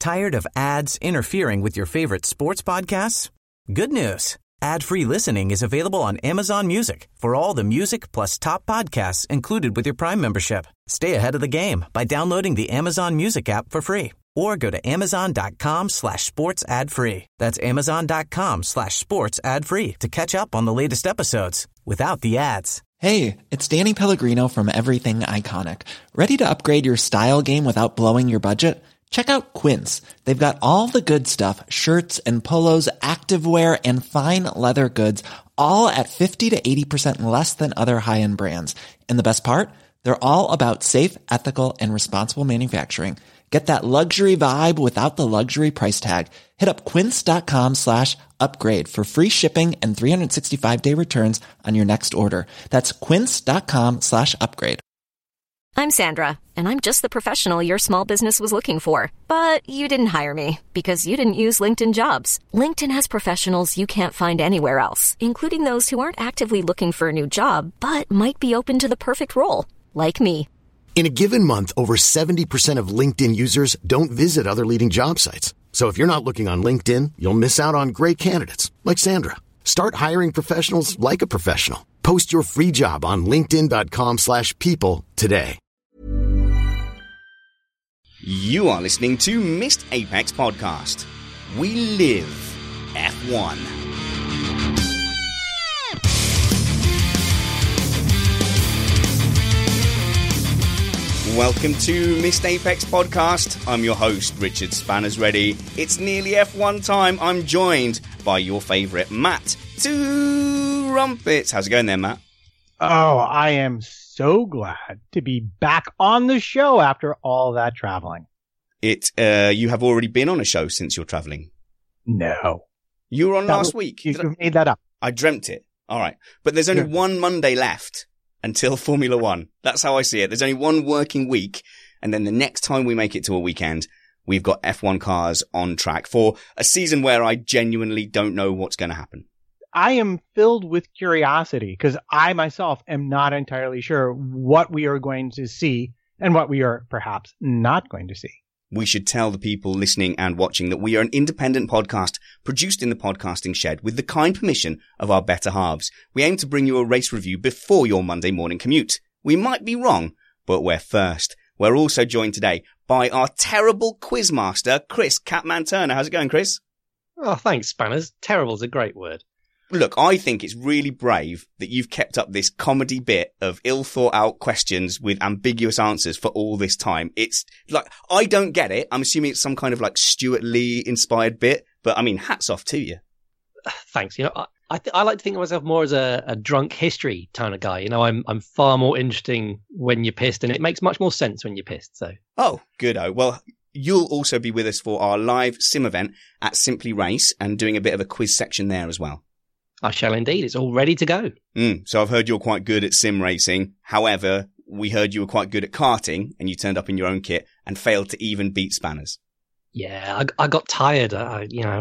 Tired of ads interfering with your favorite sports podcasts? Good news. Ad-free listening is available on Amazon Music for all the music plus top podcasts included with your Prime membership. Stay ahead of the game by downloading the Amazon Music app for free or go to amazon.com/sports ad free. That's amazon.com/sports ad free to catch up on the latest episodes without the ads. Hey, it's Danny Pellegrino from Everything Iconic. Ready to upgrade your style game without blowing your budget? Check out Quince. They've got all the good stuff, shirts and polos, activewear, and fine leather goods, all at 50 to 80% less than other high-end brands. And the best part? They're all about safe, ethical, and responsible manufacturing. Get that luxury vibe without the luxury price tag. Hit up quince.com/upgrade for free shipping and 365-day returns on your next order. That's quince.com/upgrade. I'm Sandra, and I'm just the professional your small business was looking for. But you didn't hire me because you didn't use LinkedIn Jobs. LinkedIn has professionals you can't find anywhere else, including those who aren't actively looking for a new job, but might be open to the perfect role, like me. In a given month, over 70% of LinkedIn users don't visit other leading job sites. So if you're not looking on LinkedIn, you'll miss out on great candidates like Sandra. Start hiring professionals like a professional. Post your free job on linkedin.com/people today. You are listening to Missed Apex Podcast. We live F1. Welcome to Missed Apex Podcast. I'm your host, Richard Spanners Ready. It's nearly F1 time. I'm joined by your favourite, Matt Two Rumpets. How's it going there, Matt? Oh, I am so glad to be back on the show after all that traveling. You have already been on a show since you're traveling. No. You were on last week. You made that up. I dreamt it. All right. But there's only one Monday left until Formula One. That's how I see it. There's only one working week. And then the next time we make it to a weekend, we've got F1 cars on track for a season where I genuinely don't know what's going to happen. I am filled with curiosity because I myself am not entirely sure what we are going to see and what we are perhaps not going to see. We should tell the people listening and watching that we are an independent podcast produced in the podcasting shed with the kind permission of our better halves. We aim to bring you a race review before your Monday morning commute. We might be wrong, but we're first. We're also joined today by our terrible quizmaster, Chris Catman Turner. How's it going, Chris? Oh, thanks, Spanners. Terrible's a great word. Look, I think it's really brave that you've kept up this comedy bit of ill thought out questions with ambiguous answers for all this time. It's like, I don't get it. I'm assuming it's some kind of like Stuart Lee inspired bit, but I mean, hats off to you. Thanks. You know, I like to think of myself more as a drunk history kind of guy. You know, I'm far more interesting when you're pissed, and it makes much more sense when you're pissed. So. Oh, good-o. Well, you'll also be with us for our live sim event at Simply Race and doing a bit of a quiz section there as well. I shall indeed. It's all ready to go. So I've heard you're quite good at sim racing. However, we heard you were quite good at karting and you turned up in your own kit and failed to even beat Spanners. Yeah, I got tired. I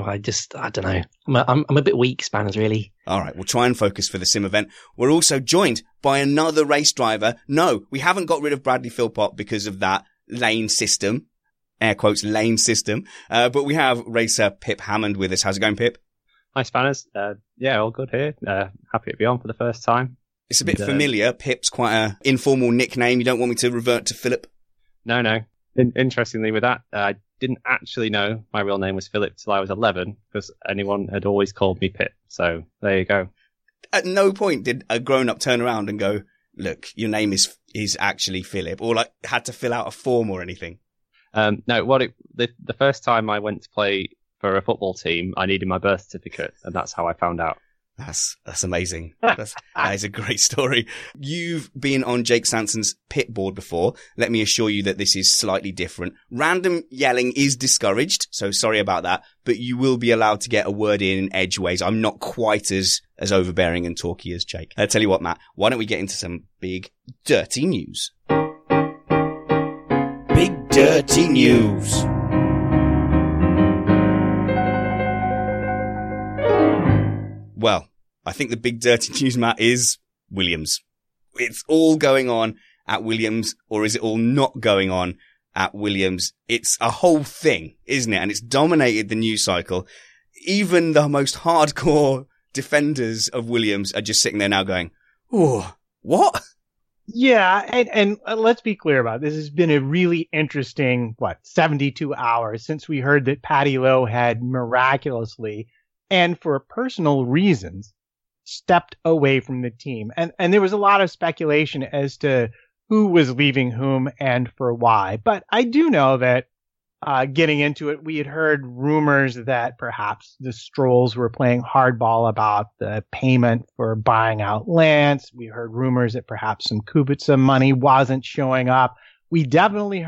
don't know. I'm a bit weak, Spanners, really. All right, we'll try and focus for the sim event. We're also joined by another race driver. No, we haven't got rid of Bradley Philpott because of that lane system, air quotes, lane system. But we have racer Pip Hammond with us. How's it going, Pip? Hi, Spanners. Yeah, all good here. Happy to be on for the first time. It's a bit familiar. Pip's quite an informal nickname. You don't want me to revert to Philip? No. Interestingly, with that, I didn't actually know my real name was Philip till I was 11 because anyone had always called me Pip. So there you go. At no point did a grown-up turn around and go, look, your name is actually Philip, or like had to fill out a form or anything. No, the first time I went to play for a football team, I needed my birth certificate, and that's how I found out. That's amazing. That is a great story. You've been on Jake Sanson's pit board before. Let me assure you that this is slightly different. Random yelling is discouraged, so sorry about that, but you will be allowed to get a word in edgeways. I'm not quite as overbearing and talky as Jake. I'll tell you what, Matt, why don't we get into some big, dirty news? Big, dirty news. Well, I think the big dirty news, Matt, is Williams. It's all going on at Williams, or is it all not going on at Williams. It's a whole thing, isn't it? And it's dominated the news cycle. Even the most hardcore defenders of Williams are just sitting there now going, oh, what? Yeah, and let's be clear about it. This has been a really interesting, 72 hours since we heard that Paddy Lowe had miraculously, and for personal reasons, stepped away from the team. And there was a lot of speculation as to who was leaving whom and for why. But I do know that getting into it, we had heard rumors that perhaps the Strolls were playing hardball about the payment for buying out Lance. We heard rumors that perhaps some Kubica money wasn't showing up. We definitely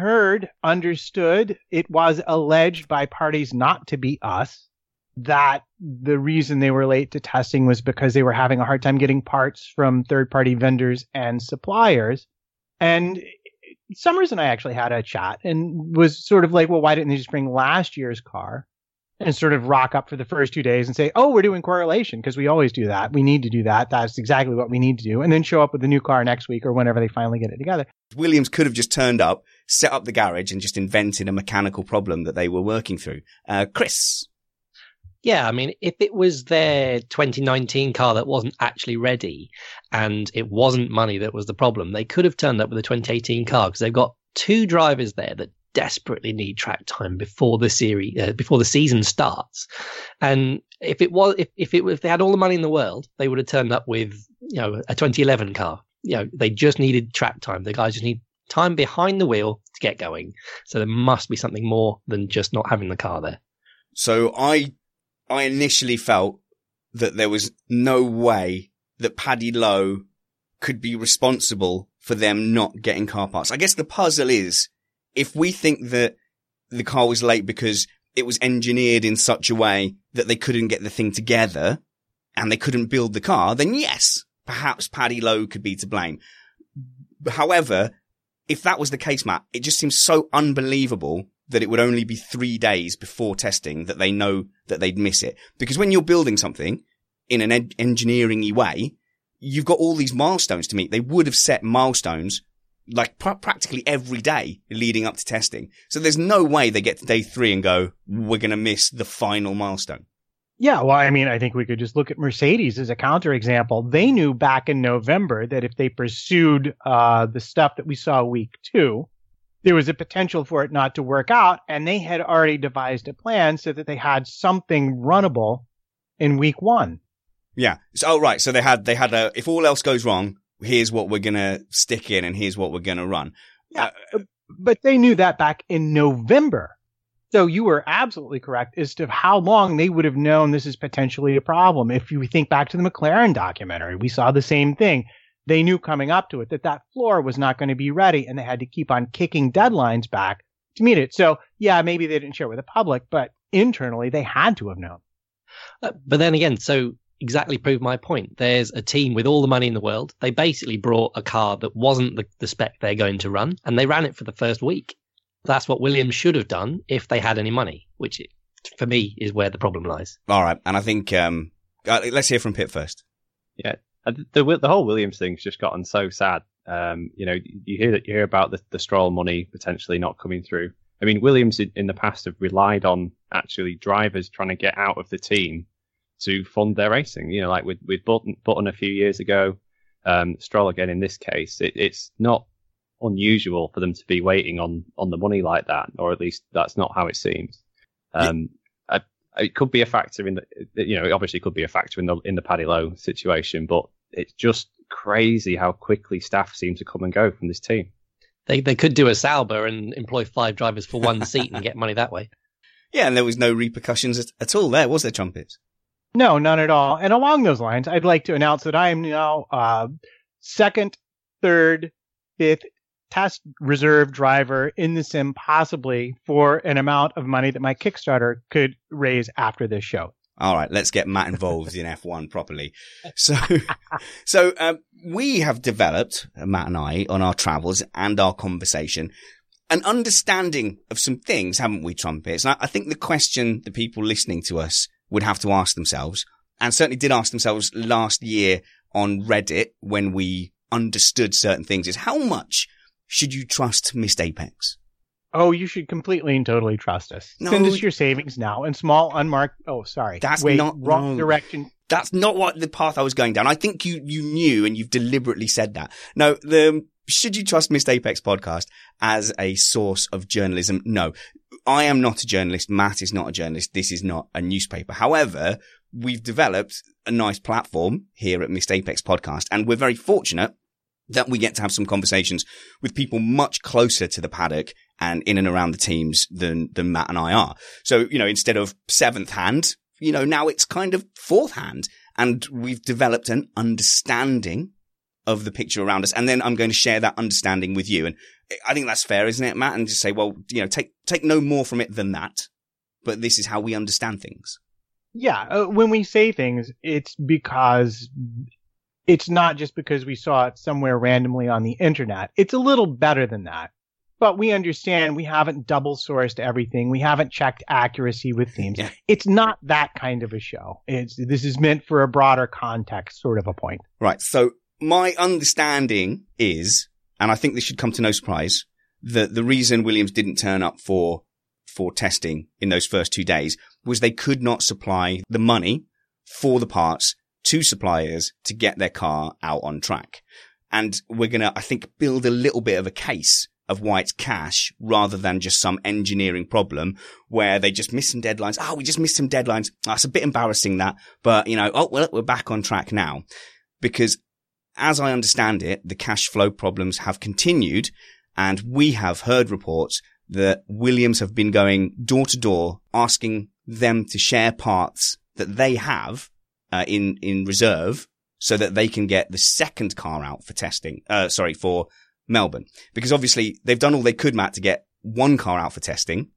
understood, it was alleged by parties not to be us, that the reason they were late to testing was because they were having a hard time getting parts from third-party vendors and suppliers. And Summers and I actually had a chat and was sort of like, well, why didn't they just bring last year's car and sort of rock up for the first 2 days and say, oh, we're doing correlation because we always do that. We need to do that. That's exactly what we need to do. And then show up with the new car next week or whenever they finally get it together. Williams could have just turned up, set up the garage and just invented a mechanical problem that they were working through. Chris? Yeah, I mean, if it was their 2019 car that wasn't actually ready and it wasn't money that was the problem, they could have turned up with a 2018 car because they've got two drivers there that desperately need track time before the season starts. And if they had all the money in the world, they would have turned up with, a 2011 car. They just needed track time. The guys just need time behind the wheel to get going. So there must be something more than just not having the car there. So I initially felt that there was no way that Paddy Lowe could be responsible for them not getting car parts. I guess the puzzle is, if we think that the car was late because it was engineered in such a way that they couldn't get the thing together and they couldn't build the car, then yes, perhaps Paddy Lowe could be to blame. However, if that was the case, Matt, it just seems so unbelievable that it would only be 3 days before testing that they know that they'd miss it. Because when you're building something in an engineering-y way, you've got all these milestones to meet. They would have set milestones like practically every day leading up to testing. So there's no way they get to day 3 and go, we're going to miss the final milestone. Yeah, well, I mean, I think we could just look at Mercedes as a counterexample. They knew back in November that if they pursued the stuff that we saw week 2, there was a potential for it not to work out, and they had already devised a plan so that they had something runnable in week 1. Yeah. So, right. So they had a, if all else goes wrong, here's what we're going to stick in and here's what we're going to run. Yeah. But they knew that back in November. So you were absolutely correct as to how long they would have known this is potentially a problem. If you think back to the McLaren documentary, we saw the same thing. They knew coming up to it that floor was not going to be ready, and they had to keep on kicking deadlines back to meet it. So, yeah, maybe they didn't share it with the public, but internally they had to have known. But then again, so exactly proved my point. There's a team with all the money in the world. They basically brought a car that wasn't the spec they're going to run, and they ran it for the first week. That's what Williams should have done if they had any money, which for me is where the problem lies. All right. And I think let's hear from Pit first. Yeah. The whole Williams thing's just gotten so sad. You hear about the Stroll money potentially not coming through. I mean, Williams in the past have relied on actually drivers trying to get out of the team to fund their racing. Like with Button a few years ago, Stroll again in this case. It's not unusual for them to be waiting on the money like that, or at least that's not how it seems. It could be a factor in it obviously could be a factor in the Paddy Lowe situation, but it's just crazy how quickly staff seem to come and go from this team. They could do a Sauber and employ 5 drivers for one seat and get money that way. Yeah, and there was no repercussions at all there, was there, Trumpets? No, none at all. And along those lines, I'd like to announce that I am now second, third, fifth test reserve driver in the sim, possibly for an amount of money that my Kickstarter could raise after this show. All right, let's get Matt involved in F1 properly. So we have developed, Matt and I, on our travels and our conversation, an understanding of some things, haven't we, Trumpets? And I think the question the people listening to us would have to ask themselves, and certainly did ask themselves last year on Reddit when we understood certain things, is how much should you trust Missed Apex? Oh, you should completely and totally trust us. No. Send us your savings now and small unmarked. Oh, sorry. Wrong direction. That's not what the path I was going down. I think you knew and you've deliberately said that. No, Should You Trust Missed Apex podcast as a source of journalism? No, I am not a journalist. Matt is not a journalist. This is not a newspaper. However, we've developed a nice platform here at Missed Apex podcast, and we're very fortunate that we get to have some conversations with people much closer to the paddock and in and around the teams than Matt and I are. So, instead of seventh hand, now it's kind of fourth hand, and we've developed an understanding of the picture around us. And then I'm going to share that understanding with you. And I think that's fair, isn't it, Matt? And just say, well, take no more from it than that, but this is how we understand things. Yeah. When we say things, it's because it's not just because we saw it somewhere randomly on the internet. It's a little better than that. But we understand we haven't double sourced everything. We haven't checked accuracy with themes. Yeah. It's not that kind of a show. This is meant for a broader context sort of a point. Right. So my understanding is, and I think this should come to no surprise, that the reason Williams didn't turn up for testing in those first 2 days was they could not supply the money for the parts to suppliers to get their car out on track. And we're going to, I think, build a little bit of a case of why it's cash rather than just some engineering problem where they just missed some deadlines. Oh, we just missed some deadlines. Oh, it's a bit embarrassing that, but we're back on track now. Because as I understand it, the cash flow problems have continued, and we have heard reports that Williams have been going door to door asking them to share parts that they have in reserve so that they can get the second car out for testing, for Melbourne. Because obviously they've done all they could, Matt, to get one car out for testing,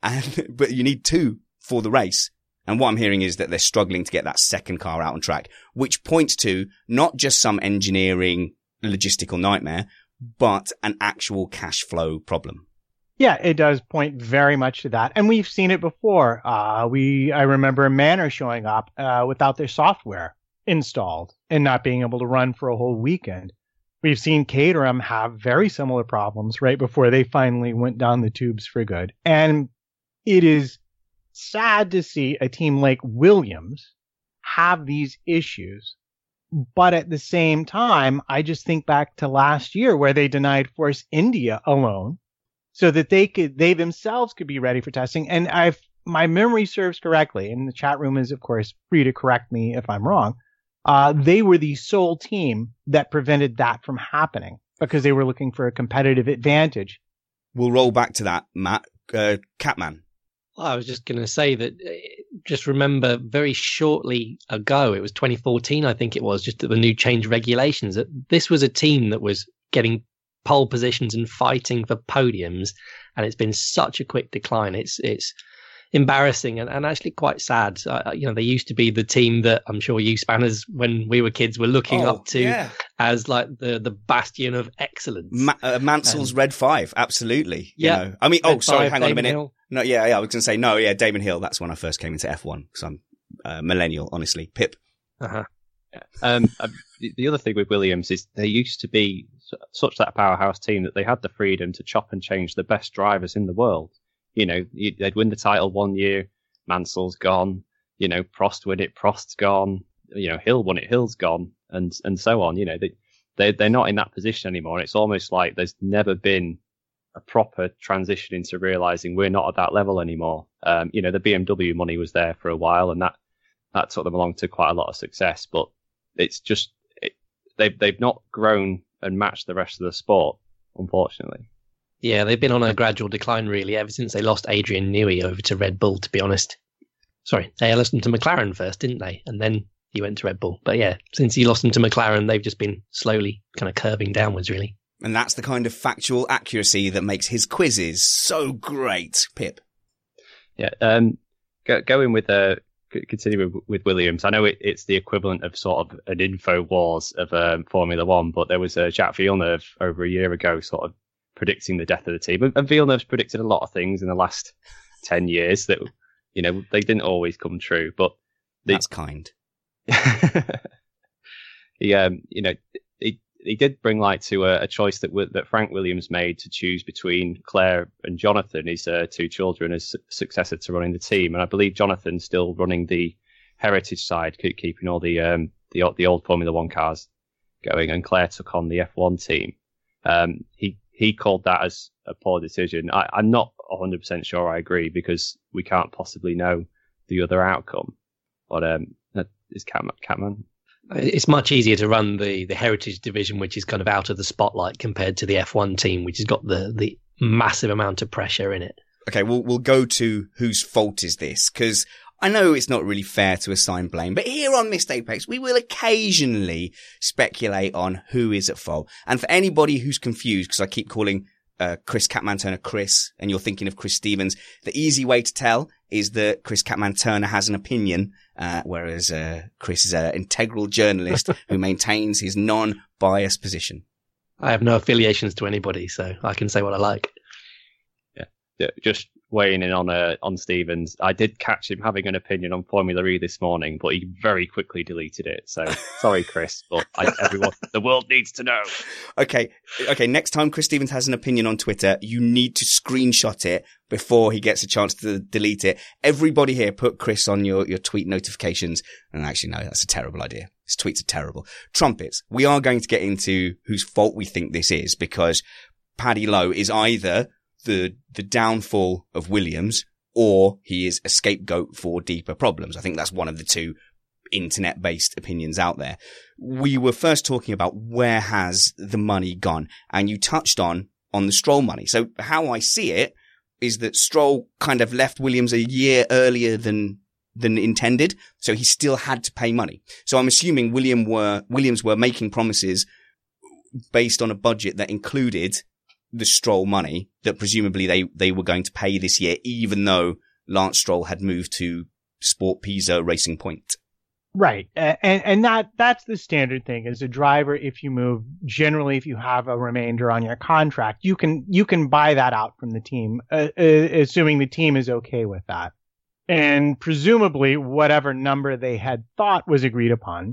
but you need two for the race. And what I'm hearing is that they're struggling to get that second car out on track, which points to not just some engineering logistical nightmare, but an actual cash flow problem. Yeah, it does point very much to that. And we've seen it before. I remember Manor showing up without their software installed and not being able to run for a whole weekend. We've seen Caterham have very similar problems right before they finally went down the tubes for good. And it is sad to see a team like Williams have these issues. But at the same time, I just think back to last year where they denied Force India alone so that they themselves could be ready for testing. And my memory serves correctly, and the chat room is, of course, free to correct me if I'm wrong. They were the sole team that prevented that from happening because they were looking for a competitive advantage. We'll roll back to that, Matt. Catman. Well, I was just going to say that just remember very shortly ago, it was 2014, I think it was, just at the new change regulations, that this was a team that was getting pole positions and fighting for podiums, and it's been such a quick decline. It's embarrassing and actually quite sad. They used to be the team that I'm sure you Spanners, when we were kids, were looking up to as like the bastion of excellence. Mansell's Red 5, absolutely. Yeah. I mean, Red sorry, 5, hang on a Damon minute. Hill. No, yeah, I was going to say, no, yeah, Damon Hill. That's when I first came into F1 because I'm millennial, honestly. Pip. Uh-huh. The other thing with Williams is they used to be such that powerhouse team that they had the freedom to chop and change the best drivers in the world. They'd win the title one year, Mansell's gone. Prost win it, Prost's gone. Hill won it, Hill's gone, and so on. They're not in that position anymore. It's almost like there's never been a proper transition into realizing we're not at that level anymore. The BMW money was there for a while, and that took them along to quite a lot of success. But it's just they've not grown and matched the rest of the sport, unfortunately. Yeah, they've been on a gradual decline, really, ever since they lost Adrian Newey over to Red Bull, to be honest. Sorry, they lost him to McLaren first, didn't they? And then he went to Red Bull. But yeah, since he lost him to McLaren, they've just been slowly kind of curving downwards, really. And that's the kind of factual accuracy that makes his quizzes so great, Pip. Yeah, going with continuing with Williams, I know it's the equivalent of sort of an info wars of Formula One, but there was Jacques Villeneuve over a year ago sort of predicting the death of the team. And Villeneuve's predicted a lot of things in the last 10 years that, they didn't always come true, but that's kind. he did bring light to a choice that Frank Williams made to choose between Claire and Jonathan, his two children, as successor to running the team. And I believe Jonathan's still running the heritage side, keeping all the old Formula One cars going, and Claire took on the F1 team. He called that as a poor decision. I'm not 100% sure I agree, because we can't possibly know the other outcome. But is Catman? It's much easier to run the heritage division, which is kind of out of the spotlight, compared to the F1 team, which has got the massive amount of pressure in it. Okay, we'll go to whose fault is this, because I know it's not really fair to assign blame, but here on Missed Apex, we will occasionally speculate on who is at fault. And for anybody who's confused, because I keep calling Chris Catman Turner Chris, and you're thinking of Chris Stevens, the easy way to tell is that Chris Catman Turner has an opinion, whereas Chris is an integral journalist who maintains his non-biased position. I have no affiliations to anybody, so I can say what I like. Yeah, just weighing in on Stevens. I did catch him having an opinion on Formula E this morning, but he very quickly deleted it. So sorry, Chris, but everyone, the world needs to know. Okay. Next time Chris Stevens has an opinion on Twitter, you need to screenshot it before he gets a chance to delete it. Everybody here, put Chris on your tweet notifications. And actually, no, that's a terrible idea. His tweets are terrible. Trumpets. We are going to get into whose fault we think this is, because Paddy Lowe is either the downfall of Williams, or he is a scapegoat for deeper problems. I think that's one of the two internet-based opinions out there. We were first talking about where has the money gone, and you touched on the Stroll money. So how I see it is that Stroll kind of left Williams a year earlier than intended, so he still had to pay money. So I'm assuming Williams were making promises based on a budget that included the Stroll money that presumably they were going to pay this year, even though Lance Stroll had moved to Sport Pisa Racing Point. Right. And that's the standard thing as a driver. If you move, generally, if you have a remainder on your contract, you can buy that out from the team, assuming the team is okay with that. And presumably whatever number they had thought was agreed upon,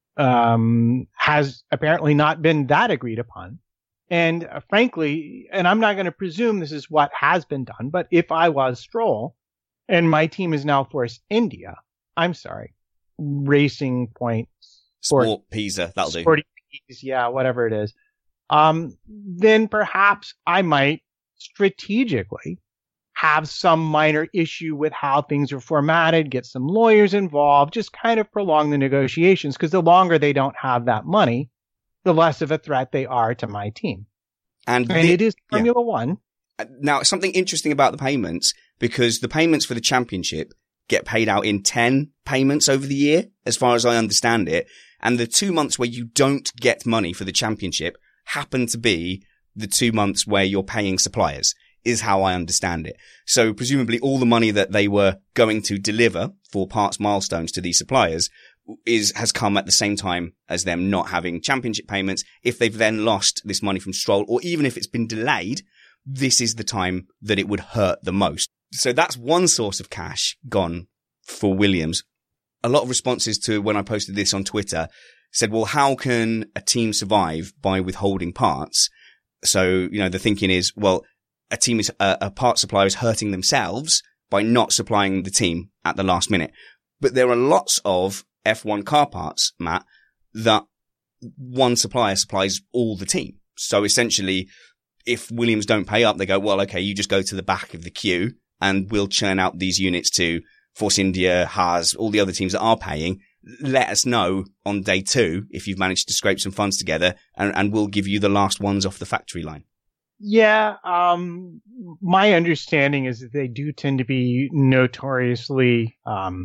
has apparently not been that agreed upon. And frankly, and I'm not going to presume this is what has been done, but if I was Stroll and my team is now Force India, Racing Point, Sport Pisa, that'll do. Sport Pisa, yeah, whatever it is. Then perhaps I might strategically have some minor issue with how things are formatted, get some lawyers involved, just kind of prolong the negotiations, because the longer they don't have that money, the less of a threat they are to my team. And it is Formula One. Now, something interesting about the payments, because the payments for the championship get paid out in 10 payments over the year, as far as I understand it. And the 2 months where you don't get money for the championship happen to be the 2 months where you're paying suppliers, is how I understand it. So presumably all the money that they were going to deliver for parts milestones to these suppliers has come at the same time as them not having championship payments. If they've then lost this money from Stroll, or even if it's been delayed, this is the time that it would hurt the most. So that's one source of cash gone for Williams. A lot of responses to when I posted this on Twitter said, well, how can a team survive by withholding parts? So, the thinking is, well, a part supplier is hurting themselves by not supplying the team at the last minute. But there are lots of F1 car parts, Matt, that one supplier supplies all the team. So essentially, if Williams don't pay up, they go, well, okay, you just go to the back of the queue and we'll churn out these units to Force India, Haas, all the other teams that are paying. Let us know on day 2 if you've managed to scrape some funds together, and we'll give you the last ones off the factory line. Yeah, my understanding is that they do tend to be notoriously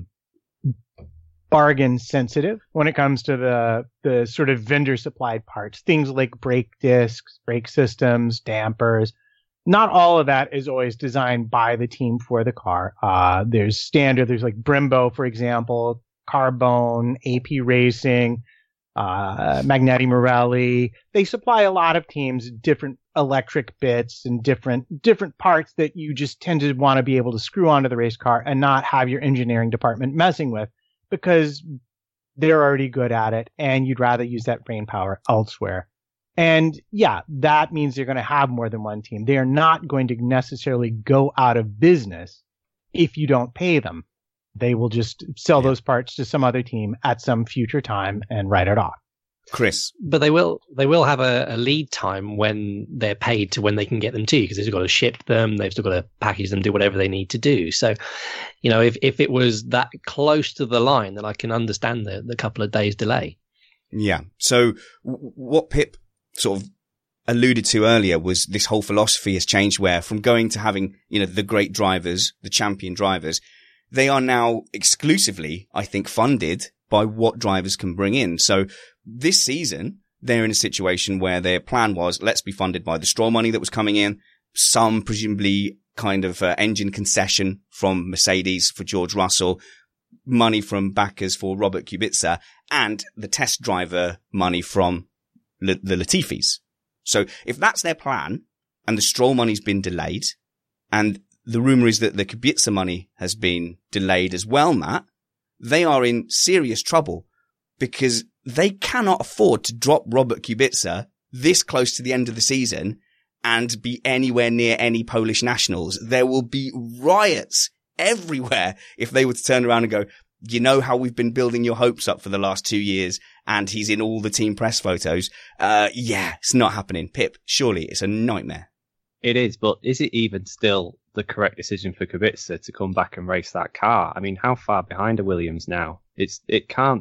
bargain sensitive when it comes to the sort of vendor supplied parts, things like brake discs, brake systems, dampers. Not all of that is always designed by the team for the car. There's like Brembo, for example, Carbone, AP Racing, Magneti Marelli. They supply a lot of teams different electric bits and different parts that you just tend to want to be able to screw onto the race car and not have your engineering department messing with, because they're already good at it and you'd rather use that brain power elsewhere. And yeah, that means they're going to have more than one team. They are not going to necessarily go out of business if you don't pay them. They will just sell those parts to some other team at some future time and write it off. Chris. But they will have a lead time when they're paid to when they can get them to you, because they've got to ship them, they've still got to package them, do whatever they need to do. So, if it was that close to the line, then I can understand the couple of days delay. Yeah. So what Pip sort of alluded to earlier was this whole philosophy has changed, where from going to having, the great drivers, the champion drivers, they are now exclusively, I think, funded by what drivers can bring in. So this season, they're in a situation where their plan was, let's be funded by the Stroll money that was coming in, some presumably kind of engine concession from Mercedes for George Russell, money from backers for Robert Kubica, and the test driver money from the Latifis. So if that's their plan, and the Stroll money's been delayed, and the rumor is that the Kubica money has been delayed as well, Matt, they are in serious trouble, because they cannot afford to drop Robert Kubica this close to the end of the season and be anywhere near any Polish nationals. There will be riots everywhere if they were to turn around and go, you know how we've been building your hopes up for the last 2 years and he's in all the team press photos. Yeah, it's not happening. Pip, surely it's a nightmare. It is, but is it even still the correct decision for Kubica to come back and race that car? I mean, how far behind are Williams now? It can't,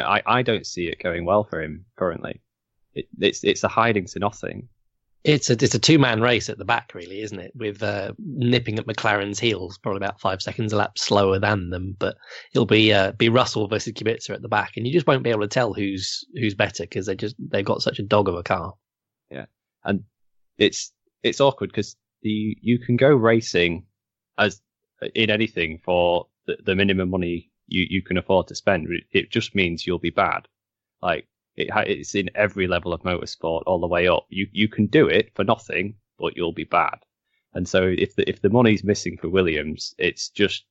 I don't see it going well for him currently. It's a hiding to nothing. It's a two-man race at the back, really, isn't it? With nipping at McLaren's heels, probably about 5 seconds a lap slower than them. But it'll be Russell versus Kubica at the back, and you just won't be able to tell who's better, because they've got such a dog of a car. Yeah, and it's awkward because you can go racing as in anything for the minimum money you can afford to spend. It just means you'll be bad. Like, it's in every level of motorsport all the way up. You can do it for nothing, but you'll be bad. And so if the money's missing for Williams, it's just,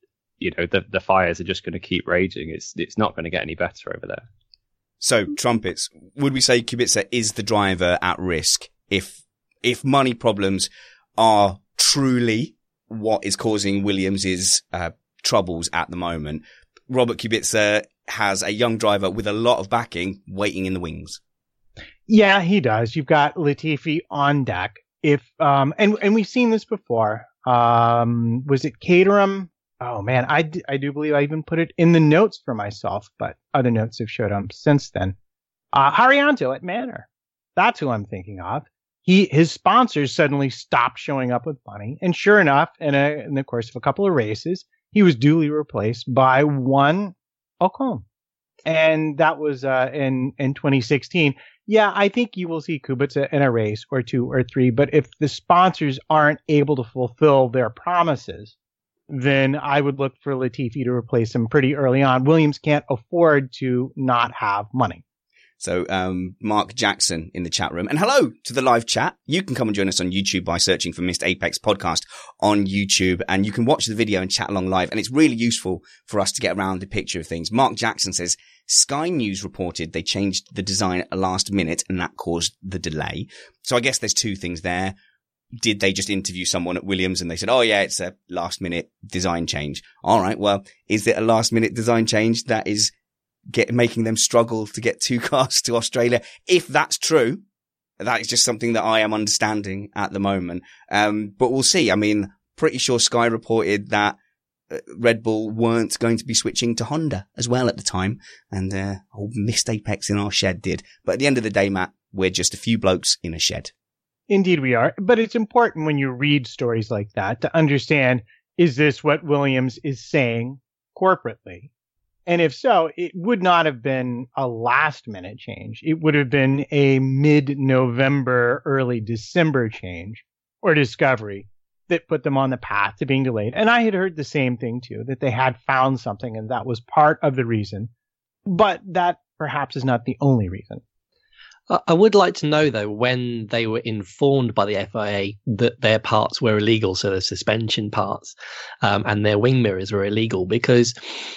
the fires are just going to keep raging. It's not going to get any better over there. So, trumpets, would we say Kubica is the driver at risk if money problems are truly what is causing Williams' troubles at the moment? Robert Kubica has a young driver with a lot of backing waiting in the wings. Yeah, he does. You've got Latifi on deck. And we've seen this before. Was it Caterham? Oh man, I do believe I even put it in the notes for myself, but other notes have showed up since then. Haryanto at Manor. That's who I'm thinking of. His sponsors suddenly stopped showing up with money, and sure enough, in the course of a couple of races, he was duly replaced by one Ocon. And that was in 2016. Yeah, I think you will see Kubica in a race or 2 or 3, but if the sponsors aren't able to fulfill their promises, then I would look for Latifi to replace him pretty early on. Williams can't afford to not have money. So, Mark Jackson in the chat room. And hello to the live chat. You can come and join us on YouTube by searching for Missed Apex Podcast on YouTube, and you can watch the video and chat along live. And it's really useful for us to get around the picture of things. Mark Jackson says, Sky News reported they changed the design at the last minute and that caused the delay. So I guess there's two things there. Did they just interview someone at Williams and they said, oh yeah, it's a last minute design change? All right. Well, is it a last minute design change that is making them struggle to get 2 cars to Australia? If that's true, that is just something that I am understanding at the moment. But we'll see. I mean, pretty sure Sky reported that Red Bull weren't going to be switching to Honda as well at the time. And, Missed Apex in our shed did. But at the end of the day, Matt, we're just a few blokes in a shed. Indeed we are. But it's important when you read stories like that to understand, is this what Williams is saying corporately? And if so, it would not have been a last-minute change. It would have been a mid-November, early December change or discovery that put them on the path to being delayed. And I had heard the same thing, too, that they had found something and that was part of the reason. But that perhaps is not the only reason. I would like to know, though, when they were informed by the FIA that their parts were illegal, so the suspension parts and their wing mirrors were illegal, because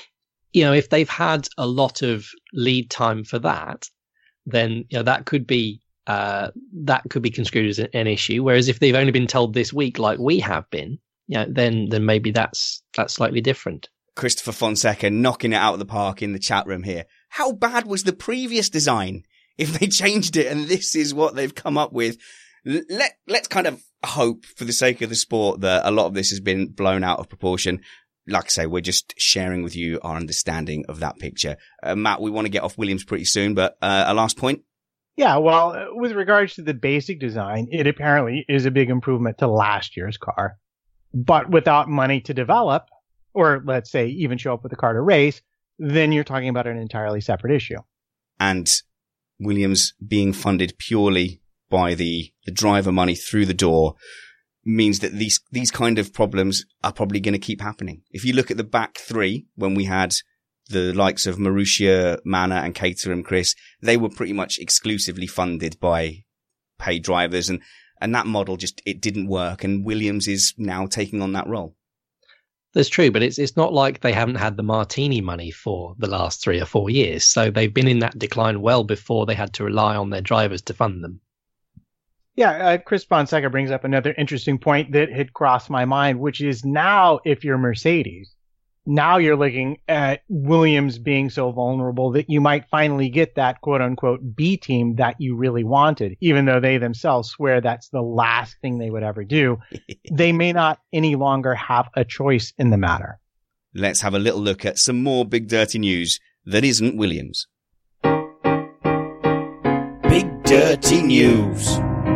if they've had a lot of lead time for that, then that could be that could be construed as an issue. Whereas if they've only been told this week, like we have been, then maybe that's slightly different. Christopher Fonseca knocking it out of the park in the chat room here. How bad was the previous design? If they changed it and this is what they've come up with, let's kind of hope for the sake of the sport that a lot of this has been blown out of proportion. Like I say, we're just sharing with you our understanding of that picture. Matt, we want to get off Williams pretty soon, but a last point? Yeah, well, with regards to the basic design, it apparently is a big improvement to last year's car. But without money to develop, or let's say even show up with a car to race, then you're talking about an entirely separate issue. And Williams being funded purely by the driver money through the door means that these kind of problems are probably going to keep happening. If you look at the back three, when we had the likes of Marussia, Mana and Caterham, Chris, they were pretty much exclusively funded by paid drivers, and that model it didn't work, and Williams is now taking on that role. That's true, but it's not like they haven't had the Martini money for the last 3 or 4 years. So they've been in that decline well before they had to rely on their drivers to fund them. Yeah, Chris Fonseca brings up another interesting point that had crossed my mind, which is now if you're Mercedes, now you're looking at Williams being so vulnerable that you might finally get that quote-unquote B team that you really wanted, even though they themselves swear that's the last thing they would ever do. They may not any longer have a choice in the matter. Let's have a little look at some more big dirty news that isn't Williams. Big dirty news.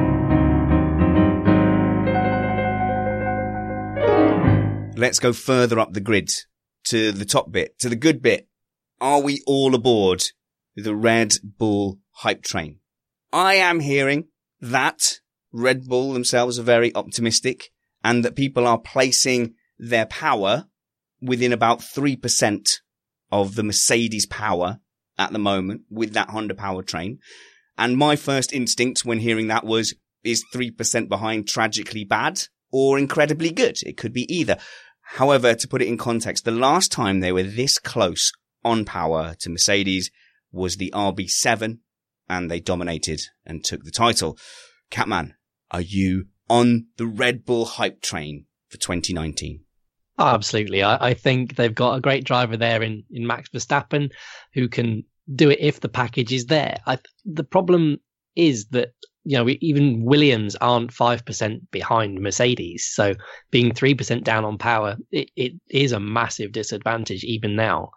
Let's go further up the grid to the top bit, to the good bit. Are we all aboard the Red Bull hype train? I am hearing that Red Bull themselves are very optimistic and that people are placing their power within about 3% of the Mercedes power at the moment with that Honda powertrain. And my first instinct when hearing that was, is 3% behind tragically bad or incredibly good? It could be either. However, to put it in context, the last time they were this close on power to Mercedes was the RB7, and they dominated and took the title. Catman, are you on the Red Bull hype train for 2019? Oh, absolutely. I think they've got a great driver there in Max Verstappen who can do it if the package is there. The problem is that even Williams aren't 5% behind Mercedes. So being 3% down on power, it is a massive disadvantage even now.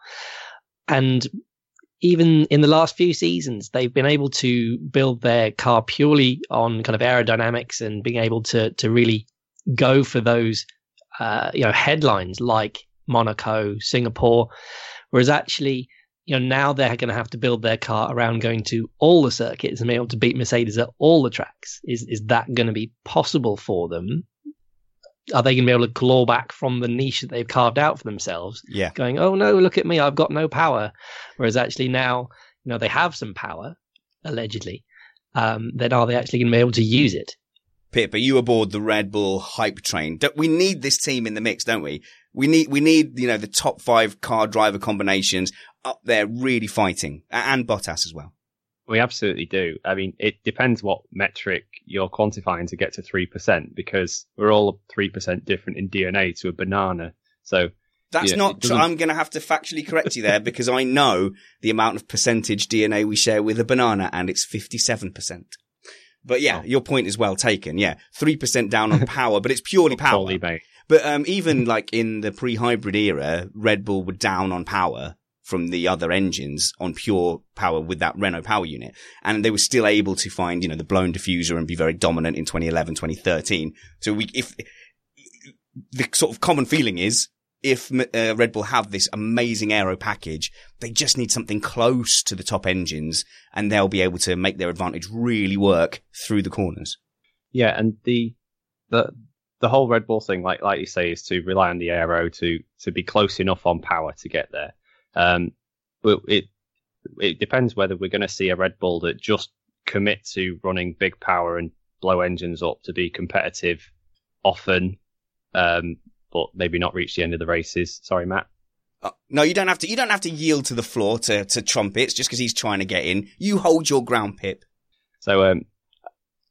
And even in the last few seasons, they've been able to build their car purely on kind of aerodynamics and being able to really go for those, headlines like Monaco, Singapore, whereas actually, now they're going to have to build their car around going to all the circuits and be able to beat Mercedes at all the tracks. Is that going to be possible for them? Are they going to be able to claw back from the niche that they've carved out for themselves? Yeah. Going, oh no, look at me, I've got no power. Whereas actually now, they have some power, allegedly. Then are they actually going to be able to use it? Pip, are you aboard the Red Bull hype train? We need this team in the mix, don't we? We need, the top 5 car driver combinations up there really fighting, and Bottas as well. We absolutely do. I mean, it depends what metric you're quantifying to get to 3%, because we're all 3% different in DNA to a banana. So that's not true. I'm going to have to factually correct you there because I know the amount of percentage DNA we share with a banana, and it's 57%. But yeah, your point is well taken. Yeah, 3% down on power, but it's purely power. Totally, mate. But even like in the pre-hybrid era, Red Bull were down on power from the other engines on pure power with that Renault power unit. And they were still able to find, the blown diffuser and be very dominant in 2011, 2013. So if the sort of common feeling is, if Red Bull have this amazing aero package, they just need something close to the top engines and they'll be able to make their advantage really work through the corners. Yeah. And the whole Red Bull thing, like you say, is to rely on the aero to be close enough on power to get there. But it depends whether we're going to see a Red Bull that just commit to running big power and blow engines up to be competitive often, but maybe not reach the end of the races. Sorry, Matt. No, you don't have to. You don't have to yield to the floor to trumpets just because he's trying to get in. You hold your ground, Pip. So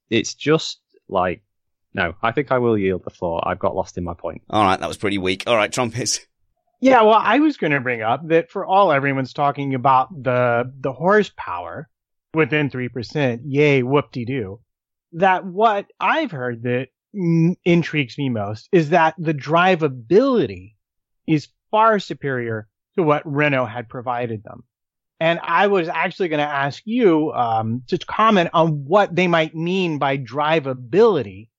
it's just like, no, I think I will yield the floor. I've got lost in my point. All right, that was pretty weak. All right, Trumpets. Yeah, well, I was going to bring up that for all everyone's talking about the horsepower within 3%, yay, whoop-de-doo, that what I've heard that intrigues me most is that the drivability is far superior to what Renault had provided them. And I was actually going to ask you to comment on what they might mean by drivability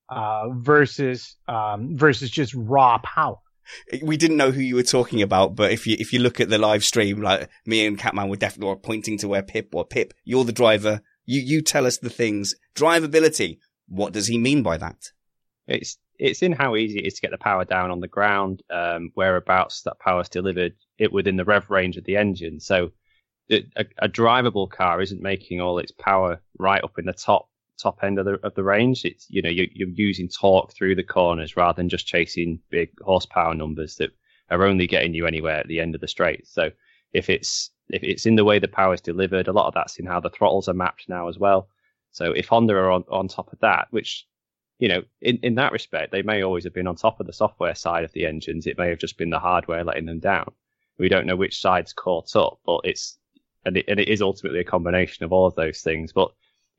versus just raw power. We didn't know who you were talking about, but if you look at the live stream, like me and Catman were definitely pointing to where Pip, you're the driver. You tell us the things. Drivability. What does he mean by that? It's in how easy it is to get the power down on the ground, whereabouts that power is delivered, it within the rev range of the engine. So a drivable car isn't making all its power right up in the top end of the range. It's, you're using torque through the corners rather than just chasing big horsepower numbers that are only getting you anywhere at the end of the straight. So if it's in the way the power is delivered, a lot of that's in how the throttles are mapped now as well. So if Honda are on top of that, which, in that respect, they may always have been on top of the software side of the engines. It may have just been the hardware letting them down. We don't know which side's caught up, but it is ultimately a combination of all of those things. But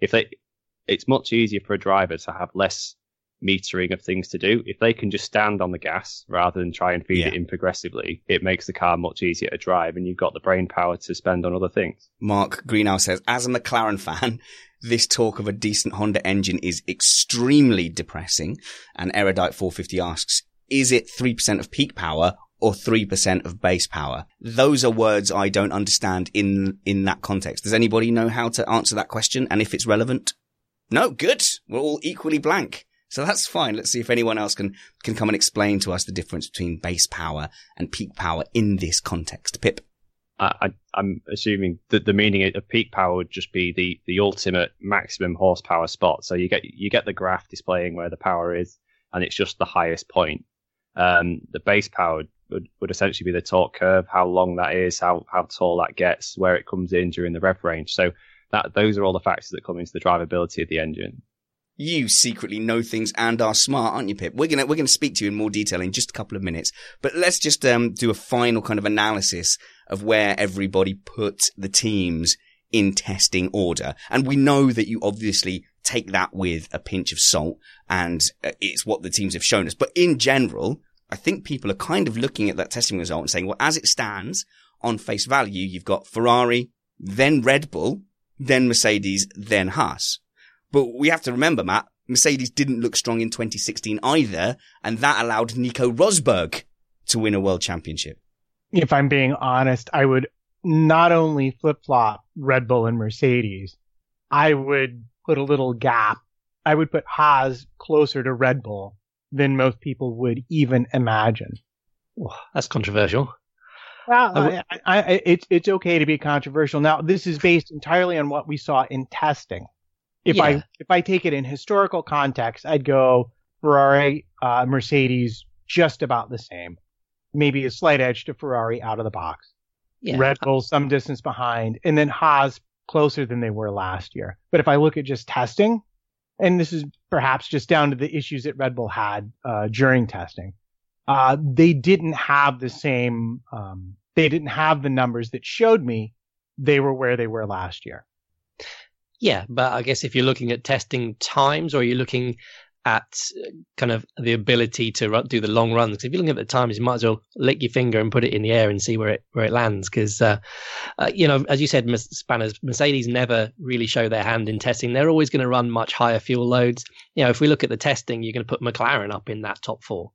it's much easier for a driver to have less metering of things to do. If they can just stand on the gas rather than try and feed it in progressively, it makes the car much easier to drive, and you've got the brain power to spend on other things. Mark Greenhow says, as a McLaren fan, this talk of a decent Honda engine is extremely depressing. And Erudite 450 asks, is it 3% of peak power or 3% of base power? Those are words I don't understand in that context. Does anybody know how to answer that question and if it's relevant? No, good. We're all equally blank. So that's fine. Let's see if anyone else can come and explain to us the difference between base power and peak power in this context. Pip. I'm assuming that the meaning of peak power would just be the ultimate maximum horsepower spot. So you get the graph displaying where the power is, and it's just the highest point. The base power would essentially be the torque curve, how long that is, how tall that gets, where it comes in during the rev range. So those are all the factors that come into the drivability of the engine. You secretly know things and are smart, aren't you, Pip? We're gonna speak to you in more detail in just a couple of minutes, but let's just do a final kind of analysis of where everybody put the teams in testing order. And we know that you obviously take that with a pinch of salt, and it's what the teams have shown us. But in general, I think people are kind of looking at that testing result and saying, well, as it stands on face value, you've got Ferrari, then Red Bull, then Mercedes, then Haas. But we have to remember, Matt, Mercedes didn't look strong in 2016 either, and that allowed Nico Rosberg to win a world championship. If I'm being honest, I would not only flip-flop Red Bull and Mercedes, I would put a little gap. I would put Haas closer to Red Bull than most people would even imagine. Oh, that's controversial. Well, it's okay to be controversial. Now, this is based entirely on what we saw in testing. If I take it in historical context, I'd go Ferrari, Mercedes, just about the same. Maybe a slight edge to Ferrari out of the box. Yeah. Red Bull some distance behind, and then Haas closer than they were last year. But if I look at just testing, and this is perhaps just down to the issues that Red Bull had during testing, they didn't have the same. They didn't have the numbers that showed me they were where they were last year. Yeah, but I guess if you're looking at testing times, or you're looking at kind of the ability to do the long runs, because if you're looking at the times, you might as well lick your finger and put it in the air and see where it lands. Because as you said, Spanners, Mercedes never really show their hand in testing. They're always going to run much higher fuel loads. If we look at the testing, you're going to put McLaren up in that top four.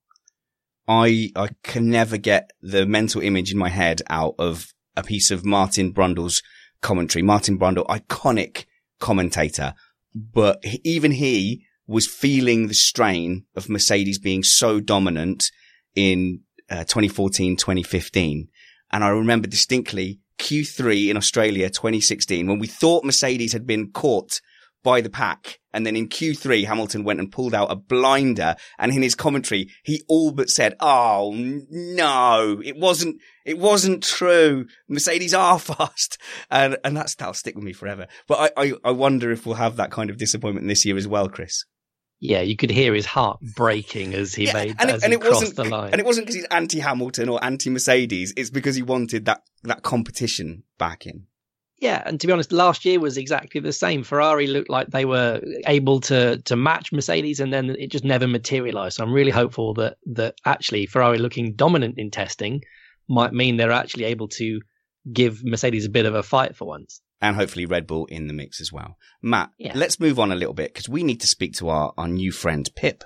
I can never get the mental image in my head out of a piece of Martin Brundle's commentary. Martin Brundle, iconic commentator, but even he was feeling the strain of Mercedes being so dominant in 2014, 2015. And I remember distinctly Q3 in Australia 2016, when we thought Mercedes had been caught by the pack. And then in Q3, Hamilton went and pulled out a blinder. And in his commentary, he all but said, "Oh no, it wasn't true. Mercedes are fast." And that'll stick with me forever. But I wonder if we'll have that kind of disappointment this year as well, Chris. Yeah, you could hear his heart breaking as he crossed the line. And it wasn't because he's anti-Hamilton or anti-Mercedes. It's because he wanted that competition back in. Yeah, and to be honest, last year was exactly the same. Ferrari looked like they were able to match Mercedes, and then it just never materialised. So I'm really hopeful that actually Ferrari looking dominant in testing might mean they're actually able to give Mercedes a bit of a fight for once. And hopefully Red Bull in the mix as well. Matt, Let's move on a little bit because we need to speak to our new friend, Pip.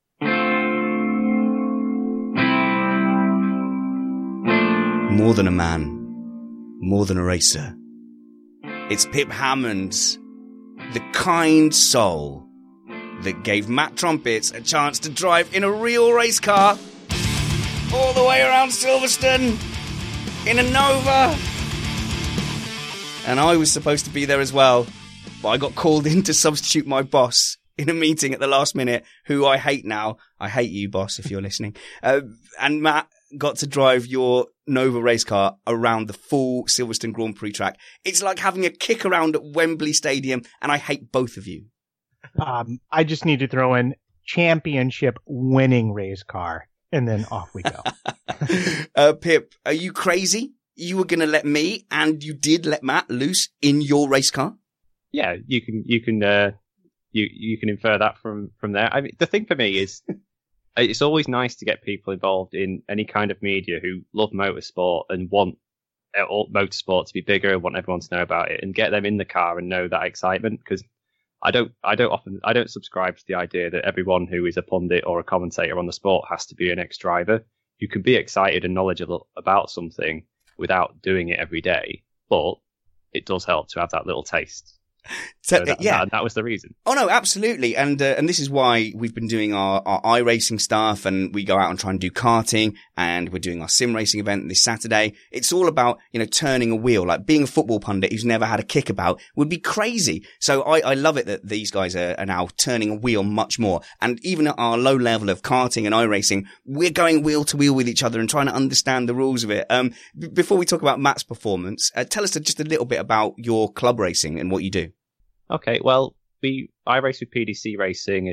More than a man, more than a racer. It's Pip Hammond, the kind soul that gave Matt Trumpets a chance to drive in a real race car all the way around Silverstone in a Nova. And I was supposed to be there as well, but I got called in to substitute my boss in a meeting at the last minute, who I hate now. I hate you, boss, if you're listening. And Matt got to drive your Nova race car around the full Silverstone Grand Prix track. It's like having a kick around at Wembley Stadium, and I hate both of you. I just need to throw in championship winning race car, and then off we go. Pip, are you crazy? You were going to let me, and you did let Matt loose in your race car? Yeah, you can infer that from there. I mean, the thing for me is, it's always nice to get people involved in any kind of media who love motorsport and want motorsport to be bigger and want everyone to know about it, and get them in the car and know that excitement. Because I don't subscribe to the idea that everyone who is a pundit or a commentator on the sport has to be an ex-driver. You can be excited and knowledgeable about something without doing it every day, but it does help to have that little taste. So that was the reason. Oh no, absolutely. And this is why we've been doing our iRacing stuff, and we go out and try and do karting, and we're doing our sim racing event this Saturday. It's all about, turning a wheel. Like, being a football pundit who's never had a kickabout would be crazy. So I love it that these guys are now turning a wheel much more. And even at our low level of karting and iRacing, we're going wheel to wheel with each other and trying to understand the rules of it. Before we talk about Matt's performance, tell us just a little bit about your club racing and what you do. Okay, well, I race with PDC Racing.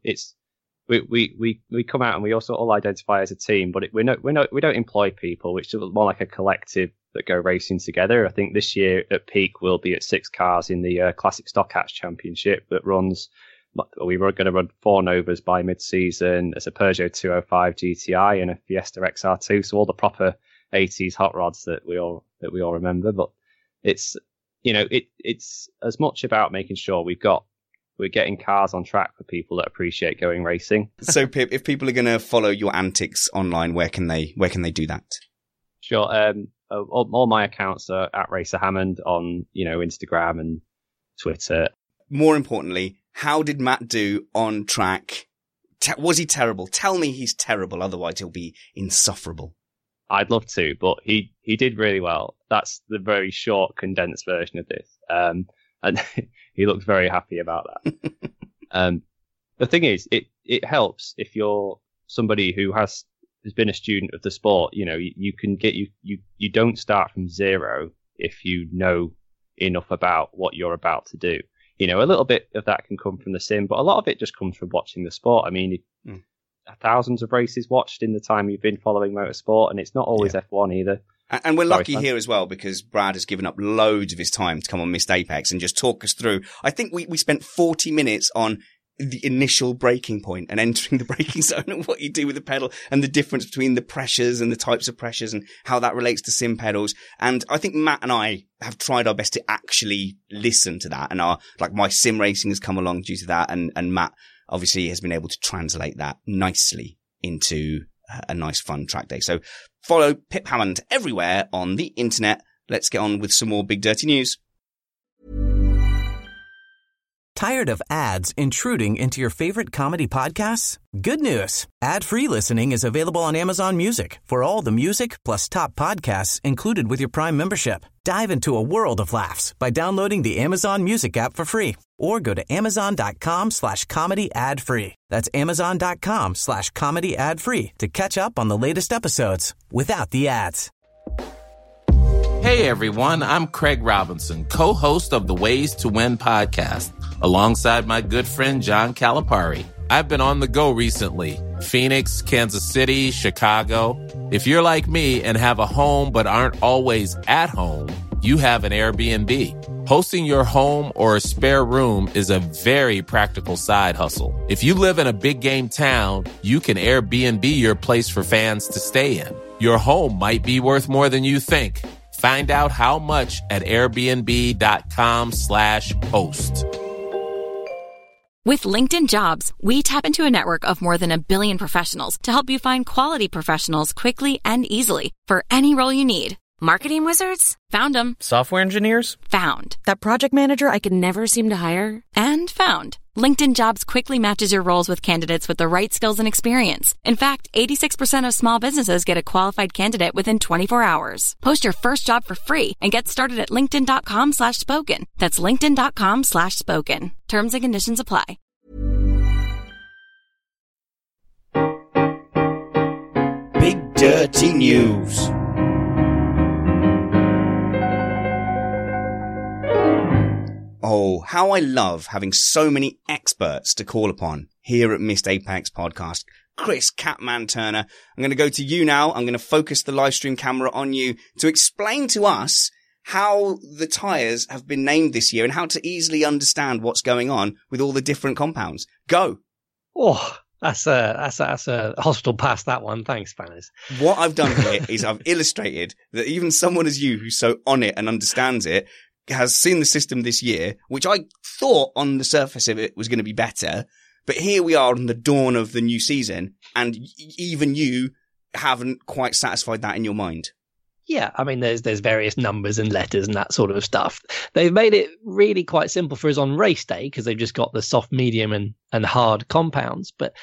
We come out and we also all identify as a team, but we don't employ people. It's more like a collective that go racing together. I think this year at peak we'll be at 6 cars in the Classic Stock Hatch Championship that runs. We were going to run 4 Novas by mid-season. There's a Peugeot 205 GTI and a Fiesta XR2, so all the proper 80s hot rods that we all remember. But it's it's as much about making sure we're getting cars on track for people that appreciate going racing. So, Pip, if people are going to follow your antics online, where can they do that? Sure. All my accounts are at Racer Hammond on Instagram and Twitter. More importantly, how did Matt do on track? Was he terrible? Tell me he's terrible, otherwise he'll be insufferable. I'd love to, but he did really well. That's the very short, condensed version of this. And he looked very happy about that. The thing is, it helps if you're somebody who has been a student of the sport. You can get you don't start from zero if you know enough about what you're about to do. A little bit of that can come from the sim, but a lot of it just comes from watching the sport. I mean, thousands of races watched in the time you've been following motorsport, and it's not always F1 either. And we're lucky here as well, because Brad has given up loads of his time to come on Missed Apex and just talk us through. I think we spent 40 minutes on the initial braking point and entering the braking zone and what you do with the pedal and the difference between the pressures and the types of pressures and how that relates to sim pedals. And I think Matt and I have tried our best to actually listen to that, and my sim racing has come along due to that, and Matt obviously has been able to translate that nicely into a nice fun track day. So follow Pip Hammond everywhere on the internet. Let's get on with some more Big Dirty News. Tired of ads intruding into your favorite comedy podcasts? Good news. Ad-free listening is available on Amazon Music for all the music plus top podcasts included with your Prime membership. Dive into a world of laughs by downloading the Amazon Music app for free or go to amazon.com/comedy ad free. That's amazon.com/comedy ad free to catch up on the latest episodes without the ads. Hey everyone, I'm Craig Robinson, co-host of the Ways to Win podcast, alongside my good friend John Calipari. I've been on the go recently. Phoenix, Kansas City, Chicago. If you're like me and have a home but aren't always at home, you have an Airbnb. Hosting your home or a spare room is a very practical side hustle. If you live in a big game town, you can Airbnb your place for fans to stay in. Your home might be worth more than you think. Find out how much at airbnb.com/host. With LinkedIn Jobs, we tap into a network of more than 1 billion professionals to help you find quality professionals quickly and easily for any role you need. Marketing wizards? Found them. Software engineers? Found. That project manager I could never seem to hire? And found. LinkedIn Jobs quickly matches your roles with candidates with the right skills and experience. In fact, 86% of small businesses get a qualified candidate within 24 hours. Post your first job for free and get started at linkedin.com/spoken. That's linkedin.com/spoken. Terms and conditions apply. Big Dirty News. Oh, how I love having so many experts to call upon here at Missed Apex Podcast. Chris Catman Turner, I'm going to go to you now. I'm going to focus the live stream camera on you to explain to us how the tyres have been named this year and how to easily understand what's going on with all the different compounds. Go. Oh, that's a hospital pass, that one. Thanks, Spanners. What I've done here is I've illustrated that even someone as you who's so on it and understands it has seen the system this year, which I thought on the surface of it was going to be better. But here we are on the dawn of the new season, and even you haven't quite satisfied that in your mind. Yeah, I mean, there's various numbers and letters and that sort of stuff. They've made it really quite simple for us on race day because they've just got the soft, medium, and hard compounds. But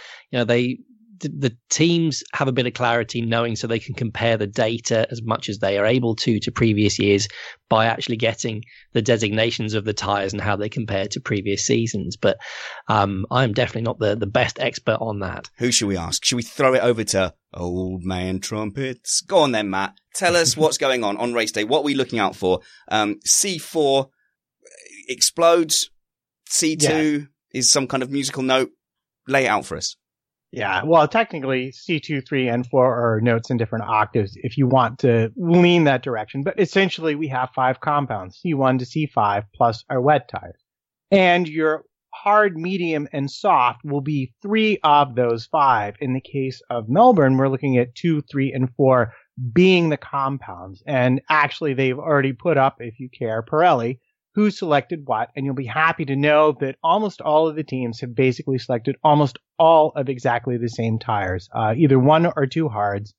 the teams have a bit of clarity knowing so they can compare the data as much as they are able to previous years by actually getting the designations of the tyres and how they compare to previous seasons. But I'm definitely not the best expert on that. Who should we ask? Should we throw it over to Old Man Trumpets? Go on then, Matt. Tell us what's going on race day. What are we looking out for? C4 explodes. C2 is some kind of musical note. Lay it out for us. Yeah, well, technically, C2, 3, and 4 are notes in different octaves if you want to lean that direction. But essentially, we have 5 compounds, C1 to C5, plus our wet tires. And your hard, medium, and soft will be 3 of those 5. In the case of Melbourne, we're looking at 2, 3, and 4 being the compounds. And actually, they've already put up, if you care, Pirelli, who selected what, and you'll be happy to know that almost all of the teams have basically selected almost all of exactly the same tires, either 1 or 2 hards,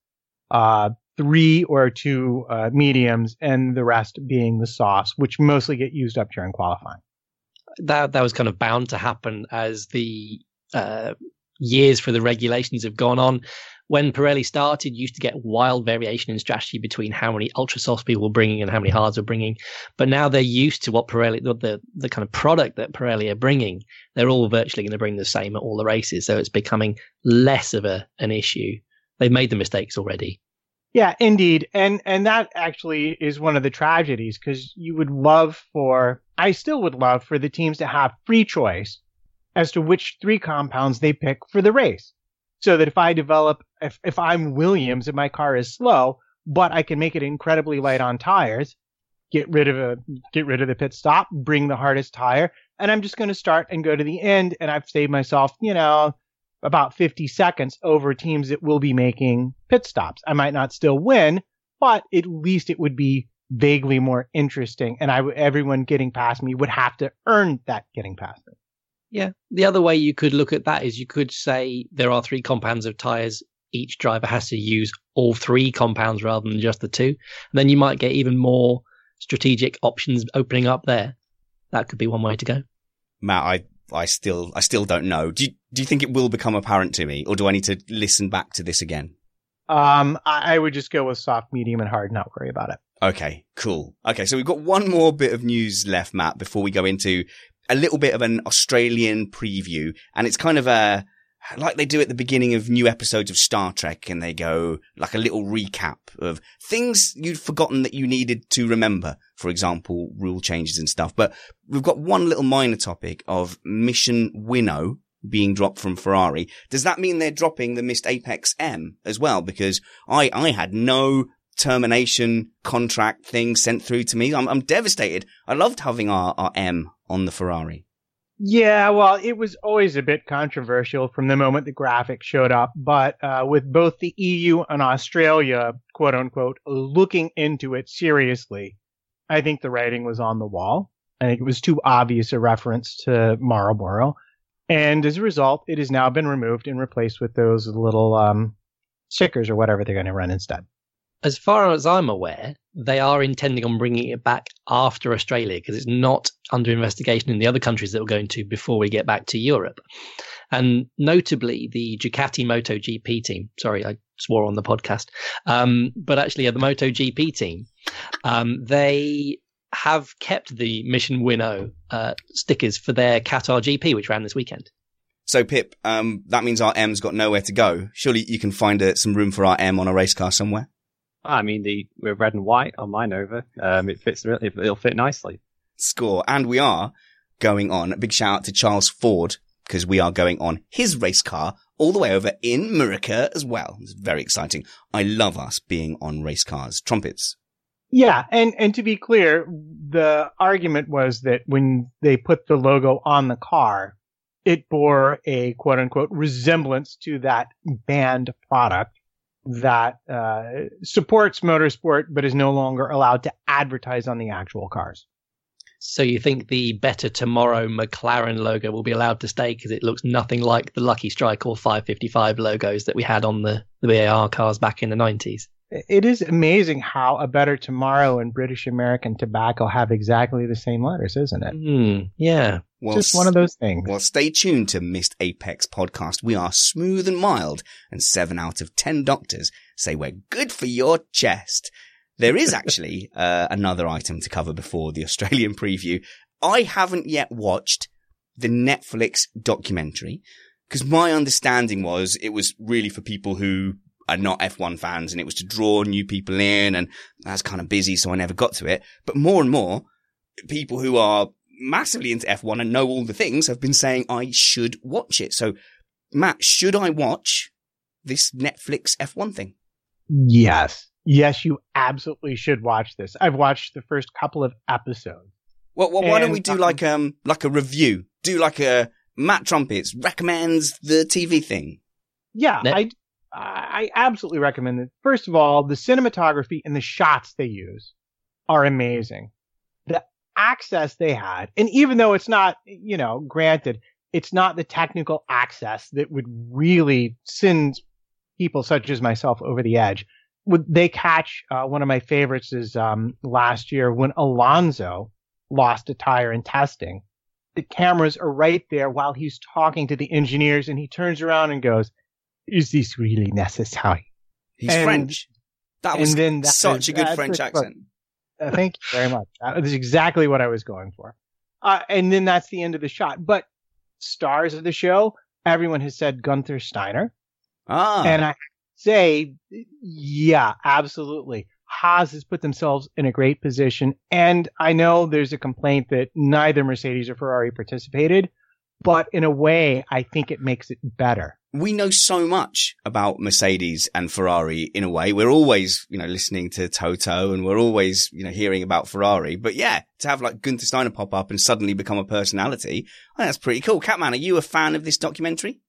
3 or 2 mediums, and the rest being the softs, which mostly get used up during qualifying. That was kind of bound to happen as the years for the regulations have gone on. When Pirelli started, you used to get wild variation in strategy between how many ultra softs people were bringing and how many hards were bringing. But now they're used to what Pirelli, the kind of product that Pirelli are bringing. They're all virtually going to bring the same at all the races. So it's becoming less of an issue. They've made the mistakes already. Yeah, indeed. And that actually is one of the tragedies because I still would love for the teams to have free choice as to which 3 compounds they pick for the race. So that if I'm Williams and my car is slow, but I can make it incredibly light on tires, get rid of the pit stop, bring the hardest tire, and I'm just going to start and go to the end, and I've saved myself, about 50 seconds over teams that will be making pit stops. I might not still win, but at least it would be vaguely more interesting, and everyone getting past me would have to earn that getting past me. Yeah. The other way you could look at that is you could say there are 3 compounds of tires. Each driver has to use all 3 compounds rather than just the 2. And then you might get even more strategic options opening up there. That could be one way to go. Matt, I still don't know. Do you think it will become apparent to me, or do I need to listen back to this again? I would just go with soft, medium, and hard, not worry about it. Okay, cool. Okay, so we've got one more bit of news left, Matt, before we go into a little bit of an Australian preview, and it's kind of like they do at the beginning of new episodes of Star Trek, and they go like a little recap of things you'd forgotten that you needed to remember. For example, rule changes and stuff. But we've got one little minor topic of Mission Winnow being dropped from Ferrari. Does that mean they're dropping the missed Apex M as well? Because I had no termination contract thing sent through to me. I'm devastated. I loved having our M on the Ferrari. Yeah, well, it was always a bit controversial from the moment the graphic showed up, but with both the EU and Australia, quote unquote, looking into it seriously, I think the writing was on the wall. I think it was too obvious a reference to Marlboro. And as a result, it has now been removed and replaced with those little stickers or whatever they're going to run instead. As far as I'm aware, they are intending on bringing it back after Australia because it's not under investigation in the other countries that we're going to before we get back to Europe. And notably, the Ducati MotoGP team, sorry, I swore on the podcast, but actually the MotoGP team, they have kept the Mission Winnow stickers for their Qatar GP, which ran this weekend. So, Pip, that means our M's got nowhere to go. Surely you can find some room for our M on a race car somewhere? I mean, we're red and white on my Nova. It fits. It'll fit nicely. Score. And we are going on. A big shout out to Charles Ford, because we are going on his race car all the way over in Murica as well. It's very exciting. I love us being on race cars. Trumpets. Yeah, and to be clear, the argument was that when they put the logo on the car, it bore a quote-unquote resemblance to that banned product that supports motorsport but is no longer allowed to advertise on the actual cars. So you think the Better Tomorrow McLaren logo will be allowed to stay because it looks nothing like the Lucky Strike or 555 logos that we had on the BAR cars back in the 90s? It is amazing how a Better Tomorrow and British American Tobacco have exactly the same letters, isn't it? Yeah. Well, just one of those things. Well, stay tuned to Missed Apex podcast. We are smooth and mild, and 7 out of 10 doctors say we're good for your chest. There is actually another item to cover before the Australian preview. I haven't yet watched the Netflix documentary because my understanding was it was really for people who are not F1 fans, and it was to draw new people in, and I was kind of busy, so I never got to it. But more and more people who are massively into F1 and know all the things have been saying I should watch it. So, Matt, should I watch this Netflix F1 thing? Yes. Yes, you absolutely should watch this. I've watched the first couple of episodes. Well, why don't we do like a review? Do like a Matt Trumpets recommends the TV thing. Yeah, I absolutely recommend it. First of all, the cinematography and the shots they use are amazing. The access they had, and even though it's not, granted, it's not the technical access that would really send people such as myself over the edge. Would they catch one of my favorites is last year when Alonso lost a tire in testing. The cameras are right there while he's talking to the engineers, and he turns around and goes, "Is this really necessary?" He's French. That was such a good French accent. Thank you very much. That was exactly what I was going for. And then that's the end of the shot. But stars of the show, everyone has said Gunther Steiner. And I say, yeah, absolutely. Haas has put themselves in a great position. And I know there's a complaint that neither Mercedes or Ferrari participated, but in a way, I think it makes it better. We know so much about Mercedes and Ferrari in a way. We're always, listening to Toto, and we're always, hearing about Ferrari. But yeah, to have like Gunther Steiner pop up and suddenly become a personality, that's pretty cool. Catman, are you a fan of this documentary?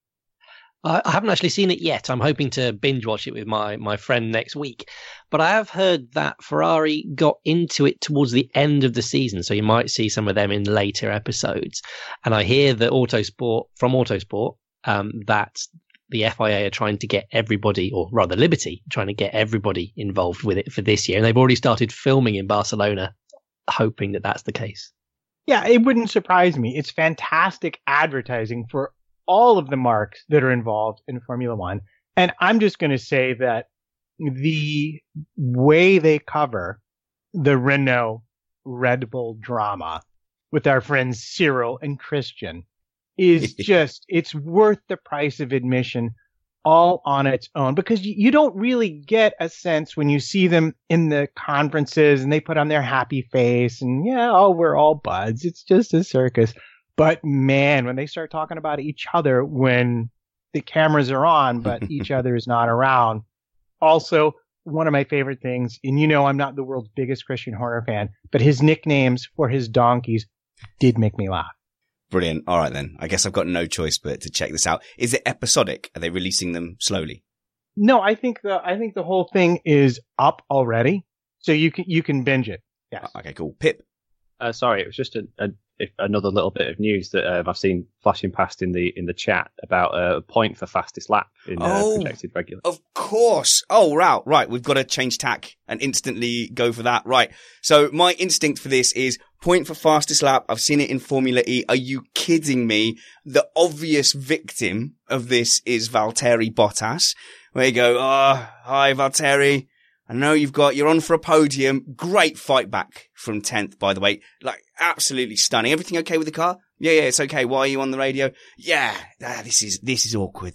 I haven't actually seen it yet. I'm hoping to binge watch it with my friend next week. But I have heard that Ferrari got into it towards the end of the season, so you might see some of them in later episodes. And I hear that Autosport, that the FIA are trying to get everybody, or rather Liberty, trying to get everybody involved with it for this year. And they've already started filming in Barcelona, hoping that that's the case. Yeah, it wouldn't surprise me. It's fantastic advertising for all of the marks that are involved in Formula One. And I'm just going to say that the way they cover the Renault Red Bull drama with our friends Cyril and Christian is just, it's worth the price of admission all on its own, because you don't really get a sense when you see them in the conferences and they put on their happy face and we're all buds. It's just a circus. But man, when they start talking about each other when the cameras are on, but each other is not around. Also, one of my favorite things, and I'm not the world's biggest Christian Horner fan, but his nicknames for his donkeys did make me laugh. Brilliant. All right, then. I guess I've got no choice but to check this out. Is it episodic? Are they releasing them slowly? No, I think the whole thing is up already, so you can binge it. Yes. Okay, cool. Pip. Sorry, it was just another little bit of news that I've seen flashing past in the chat about a point for fastest lap in projected regular. Of course. Oh, wow. Right. We've got to change tack and instantly go for that. Right. So my instinct for this is point for fastest lap. I've seen it in Formula E. Are you kidding me? The obvious victim of this is Valtteri Bottas, where you go, oh, hi, Valtteri. I know you're on for a podium. Great fight back from 10th, by the way. Like, absolutely stunning. Everything okay with the car? Yeah, it's okay. Why are you on the radio? Yeah, this is awkward.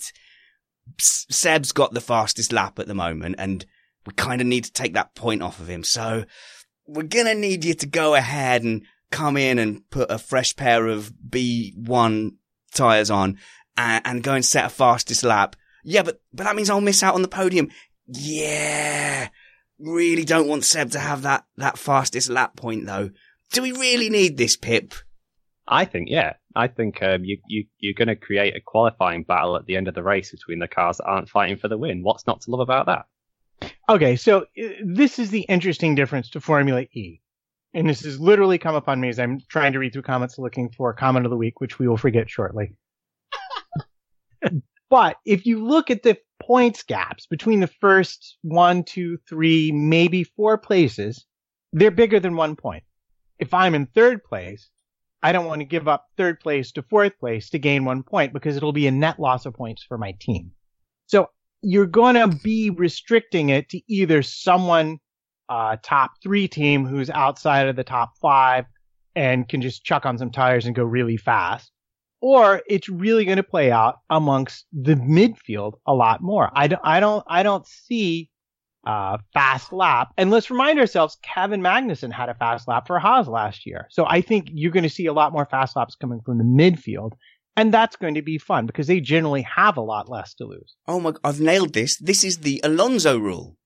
Seb's got the fastest lap at the moment, and we kind of need to take that point off of him. So we're going to need you to go ahead and come in and put a fresh pair of B1 tyres on and go and set a fastest lap. Yeah, but that means I'll miss out on the podium. Yeah. Really don't want Seb to have that fastest lap point, though. Do we really need this, Pip? I think, yeah. I think you're going to create a qualifying battle at the end of the race between the cars that aren't fighting for the win. What's not to love about that? Okay, so this is the interesting difference to Formula E. And this has literally come upon me as I'm trying to read through comments looking for comment of the week, which we will forget shortly. But if you look at the points gaps between the first 1, 2, 3, maybe 4 places, they're bigger than 1 point. If I'm in third place, I don't want to give up third place to fourth place to gain 1 point because it'll be a net loss of points for my team. So you're going to be restricting it to either someone, top 3 team who's outside of the top 5 and can just chuck on some tires and go really fast. Or it's really going to play out amongst the midfield a lot more. I don't see fast lap. And let's remind ourselves, Kevin Magnussen had a fast lap for Haas last year. So I think you're going to see a lot more fast laps coming from the midfield. And that's going to be fun because they generally have a lot less to lose. Oh my, I've nailed this. This is the Alonso rule.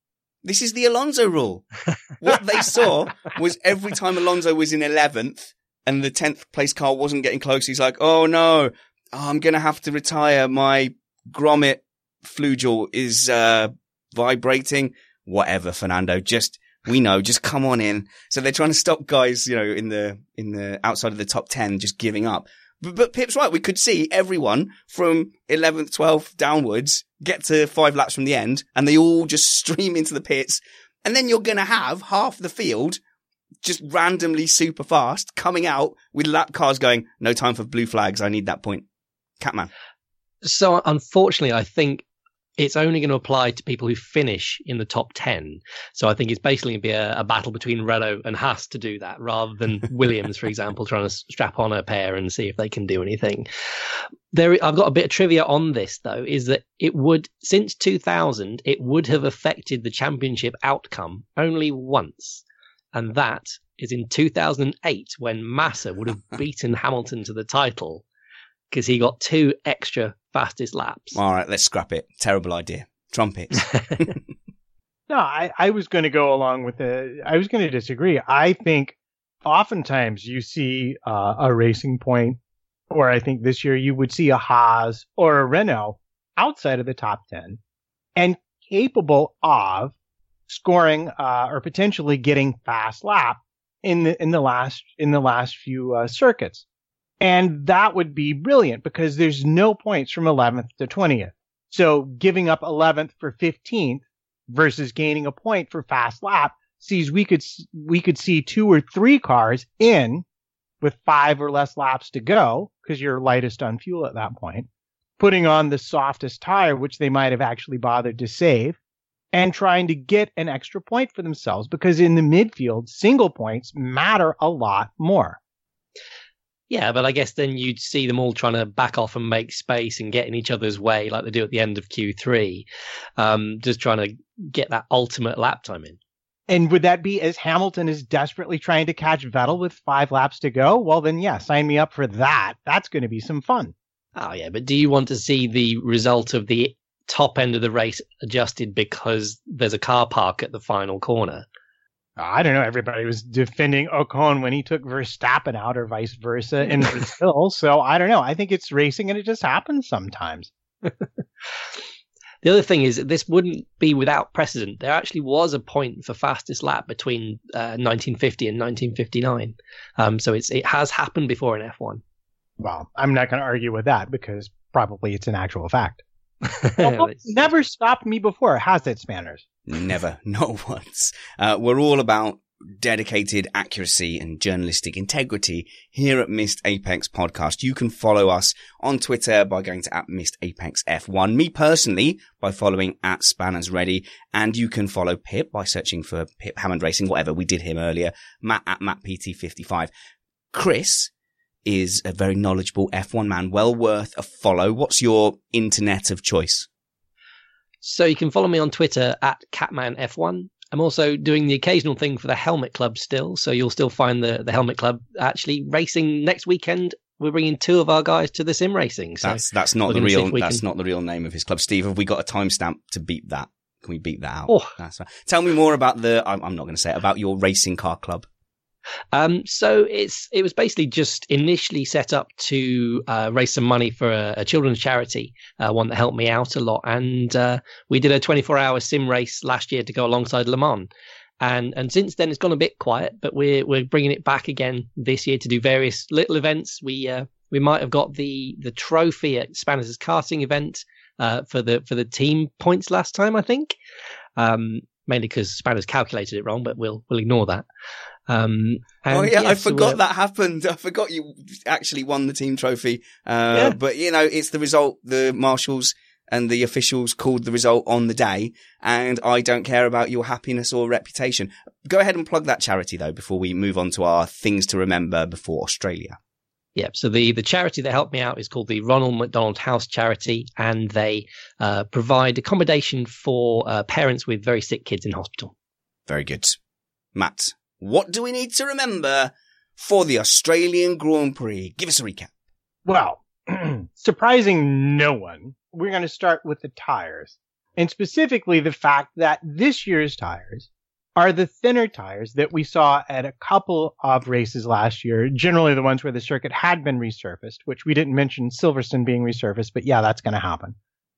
What they saw was every time Alonso was in 11th, and the 10th place car wasn't getting close, he's like, oh no, I'm going to have to retire. My grommet flugel is vibrating. Whatever, Fernando. Just come on in. So they're trying to stop guys, in the outside of the top 10 just giving up. But Pip's right. We could see everyone from 11th, 12th downwards get to 5 laps from the end, and they all just stream into the pits. And then you're going to have half the field just randomly super fast coming out with lap cars going, no time for blue flags. I need that point. Catman. So unfortunately, I think it's only going to apply to people who finish in the top 10. So I think it's basically going to be a battle between Renault and Haas to do that rather than Williams, for example, trying to strap on a pair and see if they can do anything. I've got a bit of trivia on this, though, is that since 2000, it would have affected the championship outcome only once. And that is in 2008 when Massa would have beaten Hamilton to the title because he got 2 extra fastest laps. All right, let's scrap it. Terrible idea. Trumpets. No, I was going to go along with it. I was going to disagree. I think oftentimes you see a Racing Point, or I think this year you would see a Haas or a Renault outside of the top 10 and capable of scoring or potentially getting fast lap in the last few circuits. And that would be brilliant because there's no points from 11th to 20th. So giving up 11th for 15th versus gaining a point for fast lap sees we could see 2 or 3 cars in with 5 or less laps to go because you're lightest on fuel at that point, putting on the softest tire, which they might have actually bothered to save, and trying to get an extra point for themselves because in the midfield, single points matter a lot more. Yeah, but I guess then you'd see them all trying to back off and make space and get in each other's way like they do at the end of Q3, just trying to get that ultimate lap time in. And would that be as Hamilton is desperately trying to catch Vettel with 5 laps to go? Well, then, yeah, sign me up for that. That's going to be some fun. Oh, yeah, but do you want to see the result of the top end of the race adjusted because there's a car park at the final corner? I don't know. Everybody was defending Ocon when he took Verstappen out or vice versa in Brazil. So I don't know. I think it's racing and it just happens sometimes. The other thing is that this wouldn't be without precedent. There actually was a point for fastest lap between 1950 and 1959. So it has happened before in F1. Well, I'm not going to argue with that because probably it's an actual fact. Never stopped me before, has it, Spanners? Never, not once. We're all about dedicated accuracy and journalistic integrity here at Missed Apex Podcast. You can follow us on Twitter by going to @MissedApexF1. Me personally by following @SpannersReady, and you can follow Pip by searching for Pip Hammond Racing, whatever we did him earlier. Matt @MattPT55. Chris is a very knowledgeable F1 man, well worth a follow. What's your internet of choice? So you can follow me on Twitter @CatmanF1. I'm also doing the occasional thing for the Helmet Club still, so you'll still find the Helmet Club actually racing next weekend. We're bringing 2 of our guys to the sim racing. So that's not the real not the real name of his club. Steve, have we got a timestamp to beep that? Can we beep that out? Oh. That's right. Tell me more about I'm not going to say it, about your racing car club. So it was basically just initially set up to raise some money for a children's charity, one that helped me out a lot. And we did a 24-hour sim race last year to go alongside Le Mans. And since then it's gone a bit quiet, but we're bringing it back again this year to do various little events. We might have got the trophy at Spanners' karting event for the team points last time, I think. Mainly because Spanners calculated it wrong, but we'll ignore that. I forgot that happened. I forgot you actually won the team trophy. But it's the result. The marshals and the officials called the result on the day, and I don't care about your happiness or reputation. Go ahead and plug that charity though before we move on to our things to remember before Australia. Yeah, so the charity that helped me out is called the Ronald McDonald House Charity, and they provide accommodation for parents with very sick kids in hospital. Very good. Matt, what do we need to remember for the Australian Grand Prix? Give us a recap. Well, surprising no one, we're going to start with the tires, and specifically the fact that this year's tires are the thinner tires that we saw at a couple of races last year, generally the ones where the circuit had been resurfaced, which we didn't mention Silverstone being resurfaced, but yeah, that's going to happen.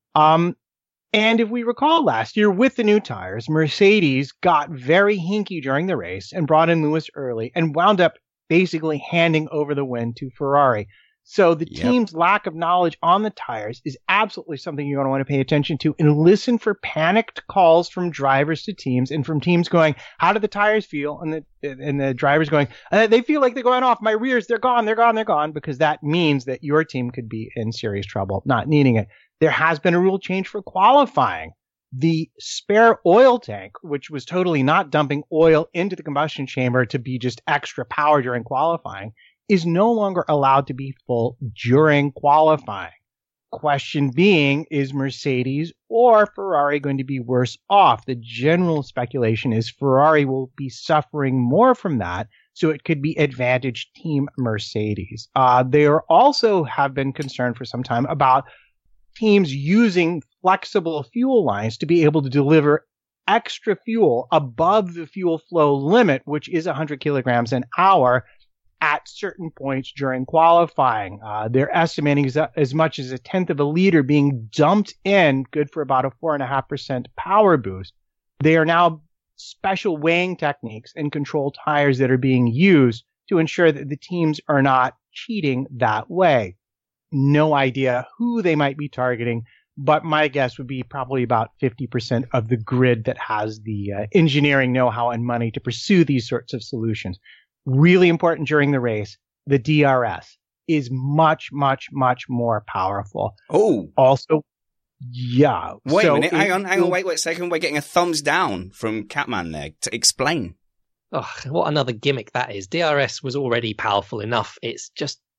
And if we recall last year with the new tires, Mercedes got very hinky during the race and brought in Lewis early and wound up basically handing over the win to Ferrari. So the team's lack of knowledge on the tires is absolutely something you're going to want to pay attention to, and listen for panicked calls from drivers to teams, and from teams going, how do the tires feel? And the drivers going, they feel like they're going off. My rears, they're gone, because that means that your team could be in serious trouble, not needing it. There has been a rule change for qualifying. The spare oil tank, which was totally not dumping oil into the combustion chamber to be just extra power during qualifying, is no longer allowed to be full during qualifying. Question being, is Mercedes or Ferrari going to be worse off? The general speculation is Ferrari will be suffering more from that, so it could be advantage Team Mercedes. They also have been concerned for some time about teams using flexible fuel lines to be able to deliver extra fuel above the fuel flow limit, which is 100 kilograms an hour, at certain points during qualifying. They're estimating as much as 1/10 of a liter being dumped in, good for about a 4.5% power boost. They are now special weighing techniques and control tires that are being used to ensure that the teams are not cheating that way. No idea who they might be targeting, but my guess would be probably about 50% of the grid that has the engineering know-how and money to pursue these sorts of solutions. Really important during the race, the DRS is much, much, much more powerful. Oh. Also, yeah. Wait a minute. Hang on. Wait a second. We're getting a thumbs down from Catman there to explain. Oh, what another gimmick that is. DRS was already powerful enough. It's just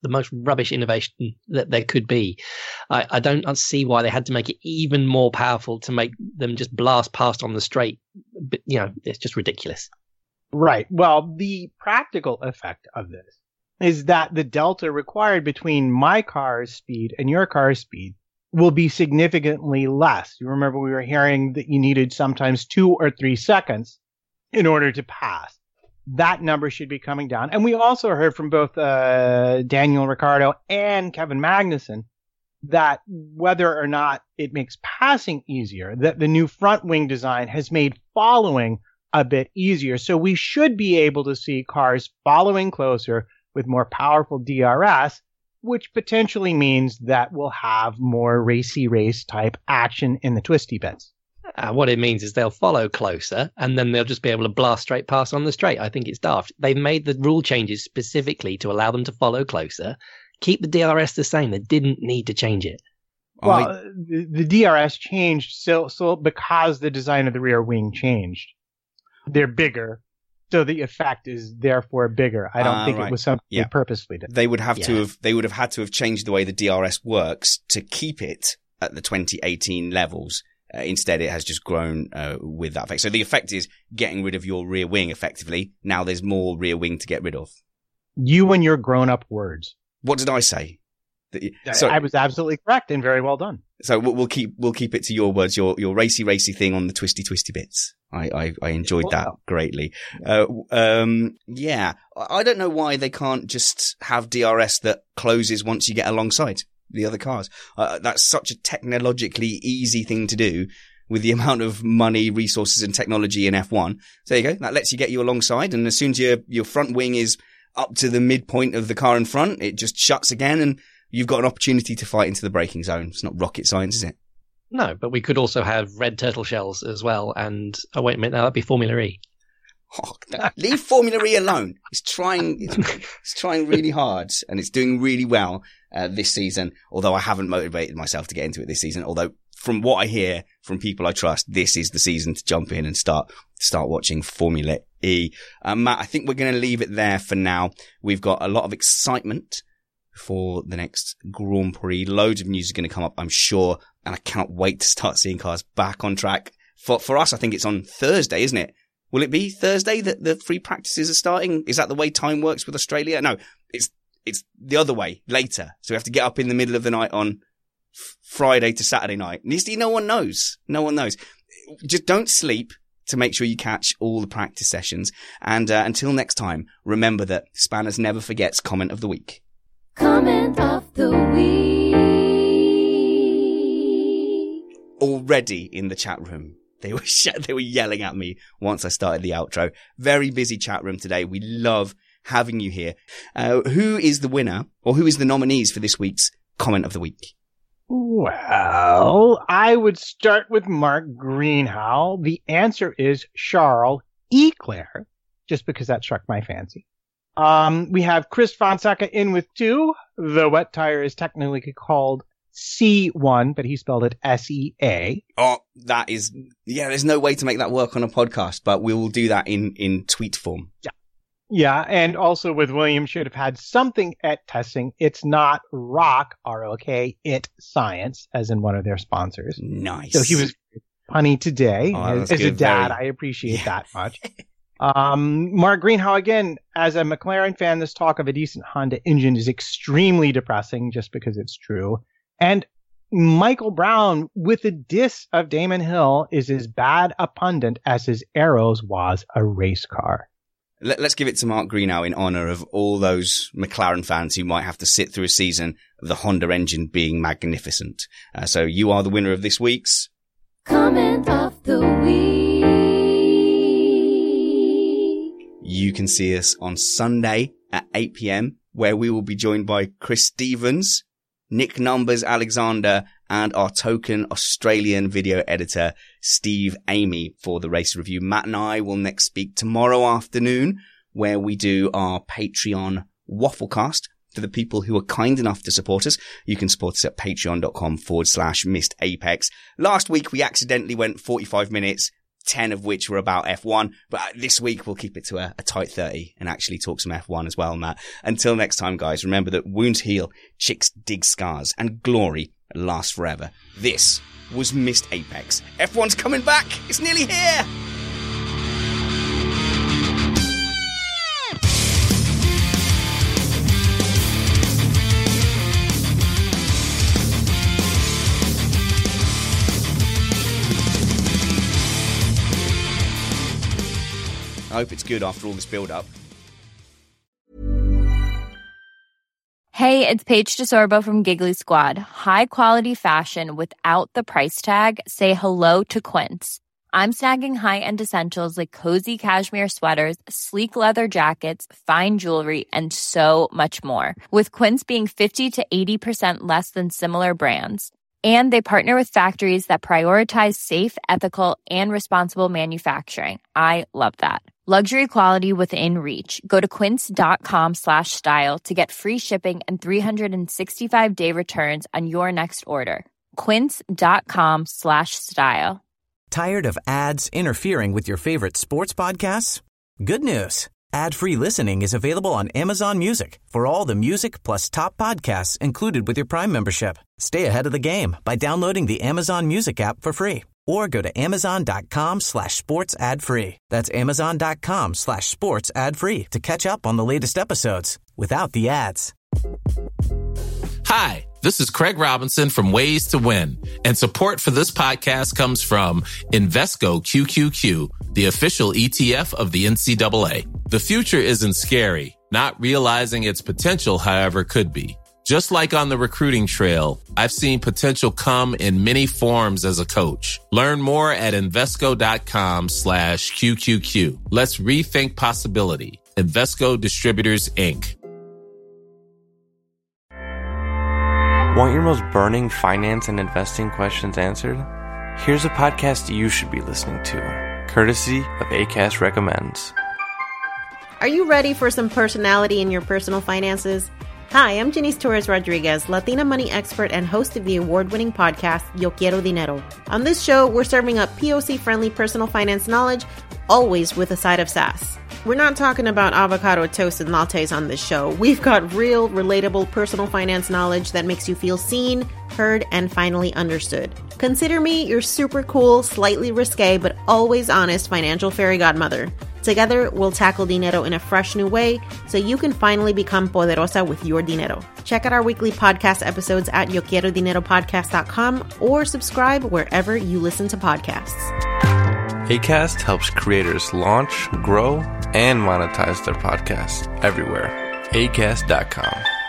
the most rubbish innovation that there could be. I don't see why they had to make it even more powerful to make them just blast past on the straight. But, it's just ridiculous. Right. Well, the practical effect of this is that the delta required between my car's speed and your car's speed will be significantly less. You remember we were hearing that you needed sometimes 2 or 3 seconds in order to pass. That number should be coming down. And we also heard from both Daniel Ricciardo and Kevin Magnussen that whether or not it makes passing easier, that the new front wing design has made following a bit easier. So we should be able to see cars following closer with more powerful DRS, which potentially means that we'll have more racy race type action in the twisty bits. What it means is they'll follow closer and then they'll just be able to blast straight past on the straight. I think it's daft. They've made the rule changes specifically to allow them to follow closer. Keep the DRS the same. They didn't need to change it. Well, the DRS changed so because the design of the rear wing changed. They're bigger, so the effect is therefore bigger. I don't think it was something they purposely did. They would have had to have changed the way the DRS works to keep it at the 2018 levels. Instead, it has just grown with that effect. So the effect is getting rid of your rear wing effectively. Now there's more rear wing to get rid of. You and your grown-up words. What did I say? I was absolutely correct and very well done. So we'll keep it to your words, your racy thing on the twisty bits. I enjoyed that greatly. Yeah, I don't know why they can't just have DRS that closes once you get alongside the other cars. That's such a technologically easy thing to do with the amount of money, resources and technology in F1. So there you go. That lets you get you alongside. And as soon as your front wing is up to the midpoint of the car in front, it just shuts again and you've got an opportunity to fight into the braking zone. It's not rocket science, is it? No, but we could also have red turtle shells as well. And wait a minute, now that'd be Formula E. Oh, no, leave Formula E alone. It's trying really hard and it's doing really well this season. Although I haven't motivated myself to get into it this season. Although from what I hear from people I trust, this is the season to jump in and start watching Formula E. Matt, I think we're going to leave it there for now. We've got a lot of excitement for the next Grand Prix. Loads of news is going to come up, I'm sure, and I cannot wait to start seeing cars back on track. For us, I think it's on Thursday, isn't it? Will it be Thursday that the free practices are starting? Is that the way time works with Australia? No, it's the other way, later. So we have to get up in the middle of the night on Friday to Saturday night. And you see, no one knows. No one knows. Just don't sleep to make sure you catch all the practice sessions. And until next time, remember that Spanners never forgets comment of the week. Comment of the week. Already in the chat room, they were yelling at me once I started the outro. Very busy chat room today. We love having you here. Who is the winner, or who is the nominees for this week's comment of the week? Well, I would start with Mark Greenhow. The answer is Charles Leclerc, just because that struck my fancy. We have Chris Fonseca in with 2. The wet tire is technically called C1, but he spelled it SEA. Oh, that is, there's no way to make that work on a podcast, but we will do that in tweet form. Yeah, and also with Williams should have had something at testing. It's not ROK, R-O-K, it Science, as in one of their sponsors. Nice. So he was punny today. Oh, as a dad, I appreciate that much. Mark Greenhow, again, as a McLaren fan, this talk of a decent Honda engine is extremely depressing just because it's true. And Michael Brown, with a diss of Damon Hill, is as bad a pundit as his Arrows was a race car. Let's give it to Mark Greenhow in honor of all those McLaren fans who might have to sit through a season of the Honda engine being magnificent. So you are the winner of this week's comment of the week. You can see us on Sunday at 8 p.m, where we will be joined by Chris Stevens, Nick Numbers Alexander, and our token Australian video editor, Steve Amy, for the race review. Matt and I will next speak tomorrow afternoon, where we do our Patreon Wafflecast. For the people who are kind enough to support us, you can support us at patreon.com/missedapex. Last week, we accidentally went 45 minutes 10 of which were about F1. But this week we'll keep it to a tight 30 and actually talk some F1 as well, Matt. Until next time, guys, remember that wounds heal, chicks dig scars, and glory lasts forever. This was Missed Apex. F1's coming back. It's nearly here. I hope it's good after all this build-up. Hey, it's Paige DeSorbo from Giggly Squad. High quality fashion without the price tag. Say hello to Quince. I'm snagging high-end essentials like cozy cashmere sweaters, sleek leather jackets, fine jewelry, and so much more. With Quince being 50 to 80% less than similar brands. And they partner with factories that prioritize safe, ethical, and responsible manufacturing. I love that. Luxury quality within reach. Go to quince.com/style to get free shipping and 365-day returns on your next order. Quince.com/style. Tired of ads interfering with your favorite sports podcasts? Good news. Ad-free listening is available on Amazon Music for all the music plus top podcasts included with your Prime membership. Stay ahead of the game by downloading the Amazon Music app for free or go to amazon.com/sports ad free. That's amazon.com/sports ad free to catch up on the latest episodes without the ads. Hi, this is Craig Robinson from Ways to Win, and support for this podcast comes from Invesco QQQ, the official ETF of the NCAA. The future isn't scary. Not realizing its potential, however, could be. Just like on the recruiting trail, I've seen potential come in many forms as a coach. Learn more at Invesco.com/QQQ. Let's rethink possibility. Invesco Distributors, Inc. Want your most burning finance and investing questions answered? Here's a podcast you should be listening to, courtesy of Acast Recommends. Are you ready for some personality in your personal finances? Hi, I'm Janice Torres Rodriguez, Latina money expert and host of the award-winning podcast, Yo Quiero Dinero. On this show, we're serving up POC-friendly personal finance knowledge, always with a side of sass. We're not talking about avocado toast and lattes on this show. We've got real, relatable personal finance knowledge that makes you feel seen, heard, and finally understood. Consider me your super cool, slightly risque, but always honest financial fairy godmother. Together, we'll tackle dinero in a fresh new way so you can finally become poderosa with your dinero. Check out our weekly podcast episodes at YoQuieroDineroPodcast.com or subscribe wherever you listen to podcasts. Acast helps creators launch, grow, and monetize their podcasts everywhere. Acast.com.